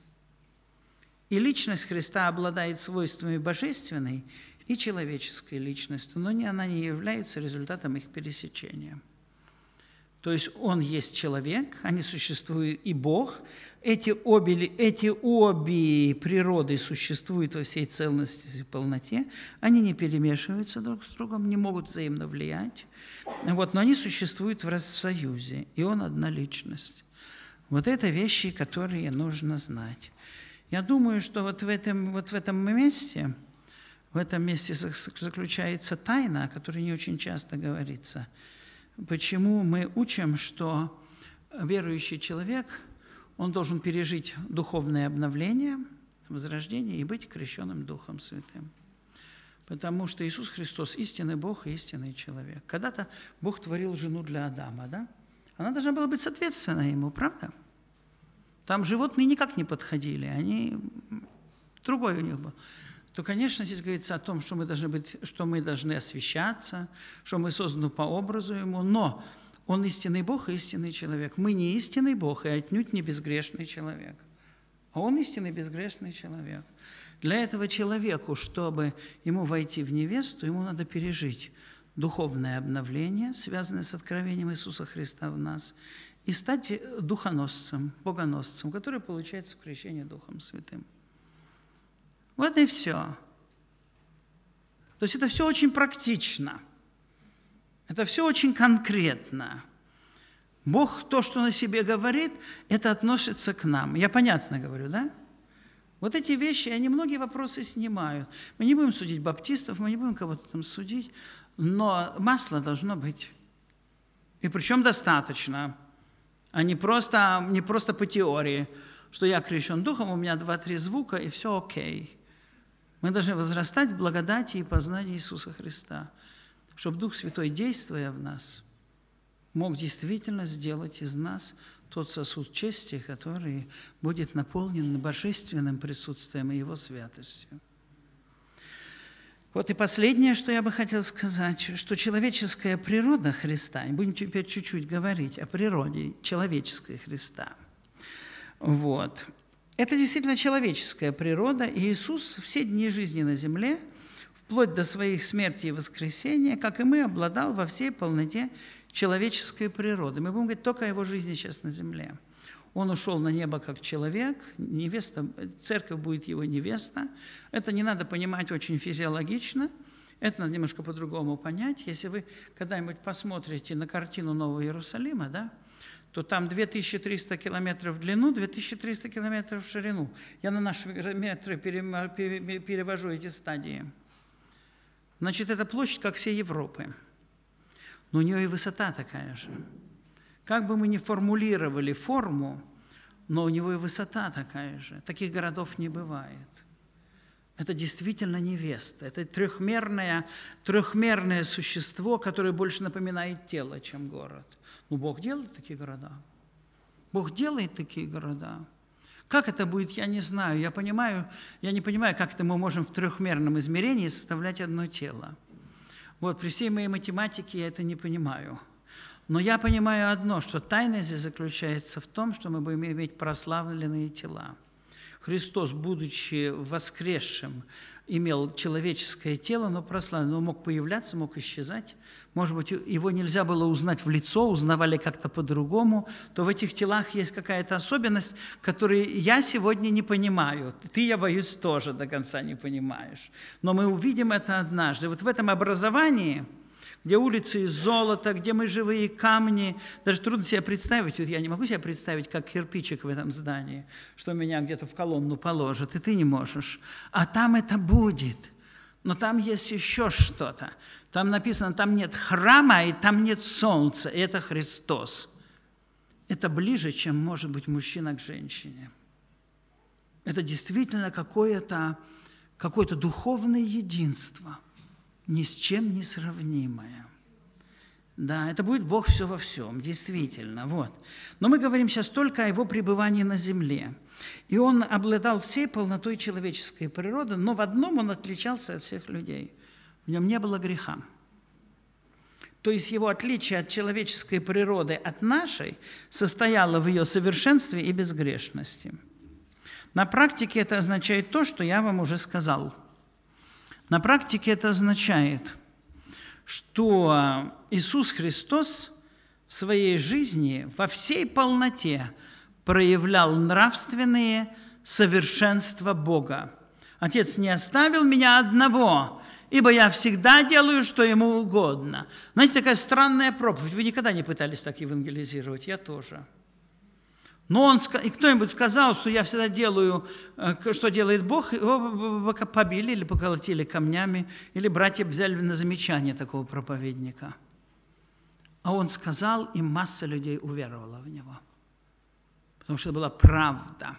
И личность Христа обладает свойствами божественной и человеческой личности, но она не является результатом их пересечения. То есть он есть человек, они существуют и Бог. Эти обе, эти обе природы существуют во всей целостности и полноте. Они не перемешиваются друг с другом, не могут взаимно влиять. Вот, но они существуют в союзе, и он одна личность. Вот это вещи, которые нужно знать. Я думаю, что вот в этом, вот в этом месте, в этом месте заключается тайна, о которой не очень часто говорится. Почему мы учим, что верующий человек, он должен пережить духовное обновление, возрождение и быть крещенным Духом Святым. Потому что Иисус Христос – истинный Бог и истинный человек. Когда-то Бог творил жену для Адама, да? Она должна была быть соответственна ему, правда? Там животные никак не подходили, они... Другой у них был. То, конечно, здесь говорится о том, что мы должны быть, что мы должны освящаться, что мы созданы по образу Ему, но Он истинный Бог и истинный человек. Мы не истинный Бог и отнюдь не безгрешный человек, а Он истинный безгрешный человек. Для этого человеку, чтобы ему войти в невесту, ему надо пережить духовное обновление, связанное с откровением Иисуса Христа в нас, и стать духоносцем, богоносцем, который получается в крещении Духом Святым. Вот и все. То есть это все очень практично. Это все очень конкретно. Бог то, что на себе говорит, это относится к нам. Я понятно говорю, да? Вот эти вещи, они многие вопросы снимают. Мы не будем судить баптистов, мы не будем кого-то там судить, но масло должно быть. И причем достаточно, а не просто, не просто по теории, что я крещен Духом, у меня два-три звука, и все окей. Мы должны возрастать в благодати и познании Иисуса Христа, чтобы Дух Святой, действуя в нас, мог действительно сделать из нас тот сосуд чести, который будет наполнен божественным присутствием и Его святостью. Вот и последнее, что я бы хотел сказать, что человеческая природа Христа, и будем теперь чуть-чуть говорить о природе человеческой Христа, вот, Это действительно человеческая природа, и Иисус все дни жизни на земле, вплоть до своих смерти и воскресения, как и мы, обладал во всей полноте человеческой природы. Мы будем говорить только о его жизни сейчас на земле. Он ушел на небо как человек, невеста, церковь будет его невеста. Это не надо понимать очень физиологично, это надо немножко по-другому понять. Если вы когда-нибудь посмотрите на картину Нового Иерусалима, да, то там две тысячи триста километров в длину, две тысячи триста километров в ширину. Я на наши метры перевожу эти стадии. Значит, это площадь, как всей Европы. Но у нее и высота такая же. Как бы мы ни формулировали форму, но у него и высота такая же. Таких городов не бывает. Это действительно невеста. Это трехмерное, трехмерное существо, которое больше напоминает тело, чем город. Но Бог делает такие города. Бог делает такие города. Как это будет, я не знаю. Я понимаю, я не понимаю, как это мы можем в трехмерном измерении составлять одно тело. Вот, при всей моей математике я это не понимаю. Но я понимаю одно, что тайна здесь заключается в том, что мы будем иметь прославленные тела. Христос, будучи воскресшим, имел человеческое тело, но прославленное. Он мог появляться, мог исчезать. Может быть, его нельзя было узнать в лицо, узнавали как-то по-другому. То в этих телах есть какая-то особенность, которую я сегодня не понимаю. Ты, я боюсь, тоже до конца не понимаешь. Но мы увидим это однажды. Вот в этом образовании, где улицы из золота, где мы живые камни. Даже трудно себе представить, вот я не могу себе представить, как кирпичик в этом здании, что меня где-то в колонну положат, и ты не можешь. А там это будет. Но там есть еще что-то. Там написано, там нет храма, и там нет солнца, и это Христос. Это ближе, чем может быть мужчина к женщине. Это действительно какое-то, какое-то духовное единство, ни с чем не сравнимое. Да, это будет Бог все во всем, действительно. Вот. Но мы говорим сейчас только о его пребывании на земле. И он обладал всей полнотой человеческой природы, но в одном он отличался от всех людей. В нем не было греха. То есть его отличие от человеческой природы от нашей состояло в ее совершенстве и безгрешности. На практике это означает то, что я вам уже сказал. На практике это означает, что Иисус Христос в своей жизни во всей полноте проявлял нравственные совершенства Бога. Отец не оставил меня одного, ибо я всегда делаю, что ему угодно. Знаете, такая странная проповедь. Вы никогда не пытались так евангелизировать, я тоже. Но он, и кто-нибудь сказал, что я всегда делаю, что делает Бог, его побили или поколотили камнями, или братья взяли на замечание такого проповедника. А он сказал, и масса людей уверовала в него. Потому что это была правда.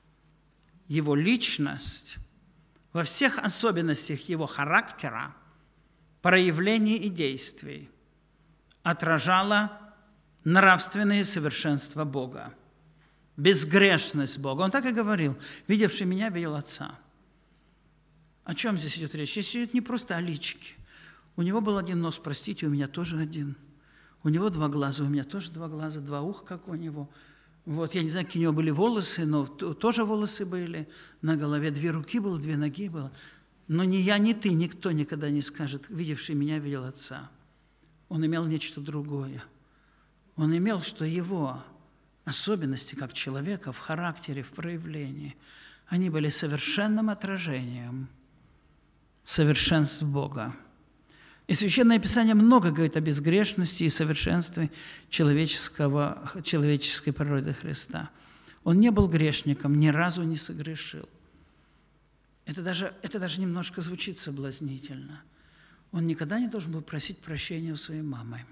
Его личность во всех особенностях его характера, проявлений и действий отражала нравственные совершенства Бога. Безгрешность Бога. Он так и говорил, видевший меня, видел Отца. О чем здесь идет речь? Здесь идет не просто о личике. У него был один нос, простите, у меня тоже один. У него два глаза, у меня тоже два глаза, два уха, как у него. Вот, я не знаю, какие у него были волосы, но тоже волосы были на голове. Две руки было, две ноги было. Но ни я, ни ты, никто никогда не скажет, видевший меня, видел Отца. Он имел нечто другое. Он имел, что его особенности как человека в характере, в проявлении, они были совершенным отражением совершенств Бога. И Священное Писание много говорит о безгрешности и совершенстве человеческого, человеческой природы Христа. Он не был грешником, ни разу не согрешил. Это даже, это даже немножко звучит соблазнительно. Он никогда не должен был просить прощения у своей мамы.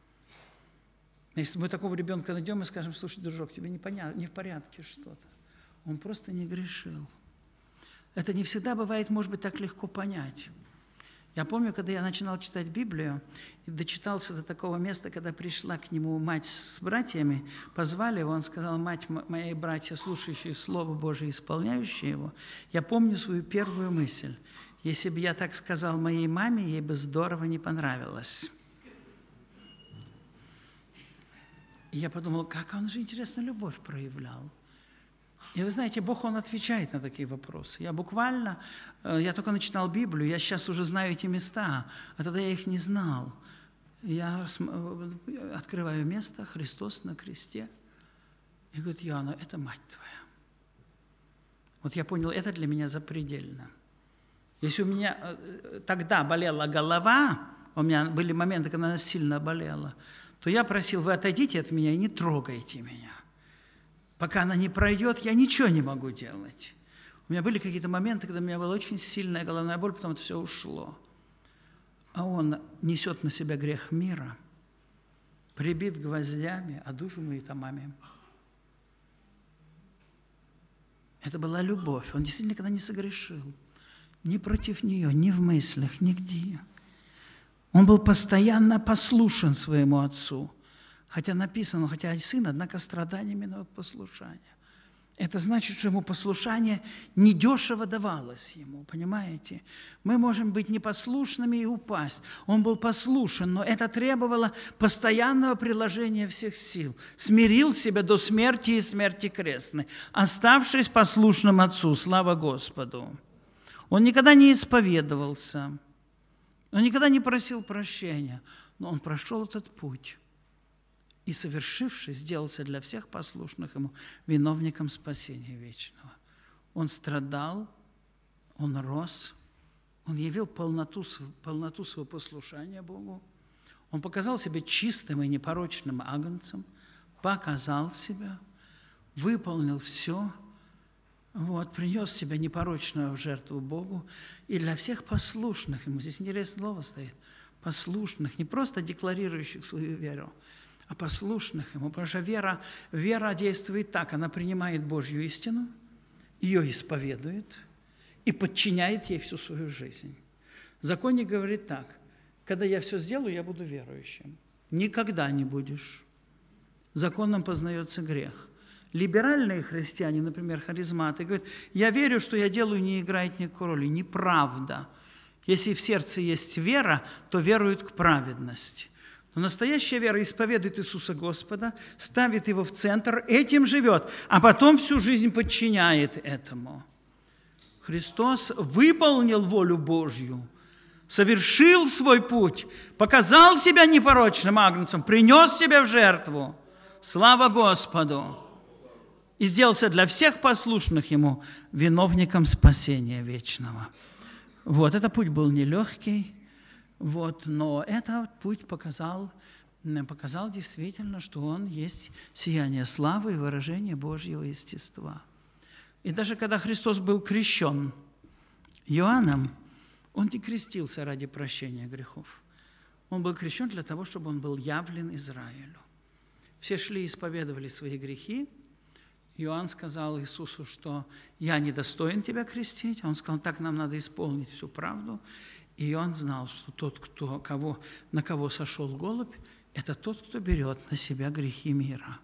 Если мы такого ребенка найдем и скажем, слушай, дружок, тебе не, понятно, не в порядке что-то. Он просто не грешил. Это не всегда бывает, может быть, так легко понять. Я помню, когда я начинал читать Библию, и дочитался до такого места, когда пришла к нему мать с братьями, позвали его, он сказал, мать, мои братья, слушающие Слово Божие, исполняющие его, я помню свою первую мысль. Если бы я так сказал моей маме, ей бы здорово не понравилось. И я подумал, как он же, интересно, любовь проявлял. И вы знаете, Бог, Он отвечает на такие вопросы. Я буквально, я только начинал Библию, я сейчас уже знаю эти места, а тогда я их не знал. Я открываю место, Христос на кресте, и говорит: Иоанна, это мать твоя. Вот я понял, это для меня запредельно. Если у меня тогда болела голова, у меня были моменты, когда она сильно болела, то я просил: вы отойдите от меня и не трогайте меня. Пока она не пройдет, я ничего не могу делать. У меня были какие-то моменты, когда у меня была очень сильная головная боль, потом это все ушло. А Он несет на себя грех мира, прибит гвоздями, одушенный томами. Это была любовь. Он действительно никогда не согрешил. Ни против нее, ни в мыслях, нигде. Он был постоянно послушен своему отцу. Хотя написано, хотя и сын, однако страданиями миновал послушание. Это значит, что ему послушание недешево давалось ему, понимаете? Мы можем быть непослушными и упасть. Он был послушен, но это требовало постоянного приложения всех сил. Смирил себя до смерти и смерти крестной, оставшись послушным отцу, слава Господу. Он никогда не исповедовался, он никогда не просил прощения, но он прошел этот путь. И, совершивший, сделался для всех послушных ему виновником спасения вечного. Он страдал, он рос, он явил полноту, полноту своего послушания Богу. Он показал себя чистым и непорочным агнцем, показал себя, выполнил все, вот, принес себя непорочного в жертву Богу. И для всех послушных ему, здесь интересное слово стоит, послушных, не просто декларирующих свою веру, а послушных ему, потому что вера, вера действует так, она принимает Божью истину, ее исповедует и подчиняет ей всю свою жизнь. Законник говорит так: когда я все сделаю, я буду верующим. Никогда не будешь. Законом познается грех. Либеральные христиане, например, харизматы, говорят: я верю, что я делаю, не играет никакой роли. Неправда. Если в сердце есть вера, то веруют к праведности. Но настоящая вера исповедует Иисуса Господа, ставит Его в центр, этим живет, а потом всю жизнь подчиняет этому. Христос выполнил волю Божью, совершил свой путь, показал себя непорочным агнцем, принес себя в жертву. Слава Господу! И сделался для всех послушных Ему виновником спасения вечного. Вот, этот путь был нелегкий. Вот, но этот путь показал, показал действительно, что он есть сияние славы и выражение Божьего естества. И даже когда Христос был крещен Иоанном, Он не крестился ради прощения грехов. Он был крещен для того, чтобы он был явлен Израилю. Все шли и исповедовали свои грехи. Иоанн сказал Иисусу, что «я недостоин тебя крестить». Он сказал: так нам надо исполнить всю правду. И он знал, что тот, кто, кого, на кого сошел голубь, это тот, кто берет на себя грехи мира.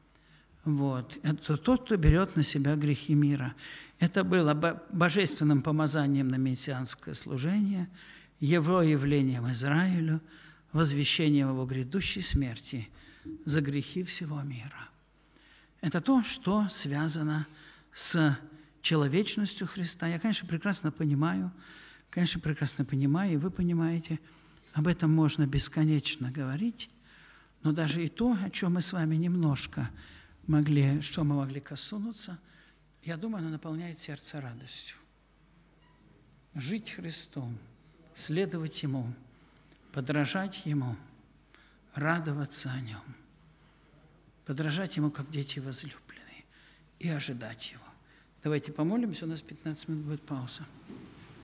Вот. Это тот, кто берет на себя грехи мира. Это было божественным помазанием на мессианское служение, его явлением Израилю, возвещением его грядущей смерти за грехи всего мира. Это то, что связано с человечностью Христа. Я, конечно, прекрасно понимаю, Конечно, прекрасно понимаю, и вы понимаете, об этом можно бесконечно говорить, но даже и то, о чем мы с вами немножко могли, что мы могли коснуться, я думаю, оно наполняет сердце радостью. Жить Христом, следовать Ему, подражать Ему, радоваться о Нем, подражать Ему, как дети возлюбленные, и ожидать Его. Давайте помолимся, у нас пятнадцать минут будет пауза.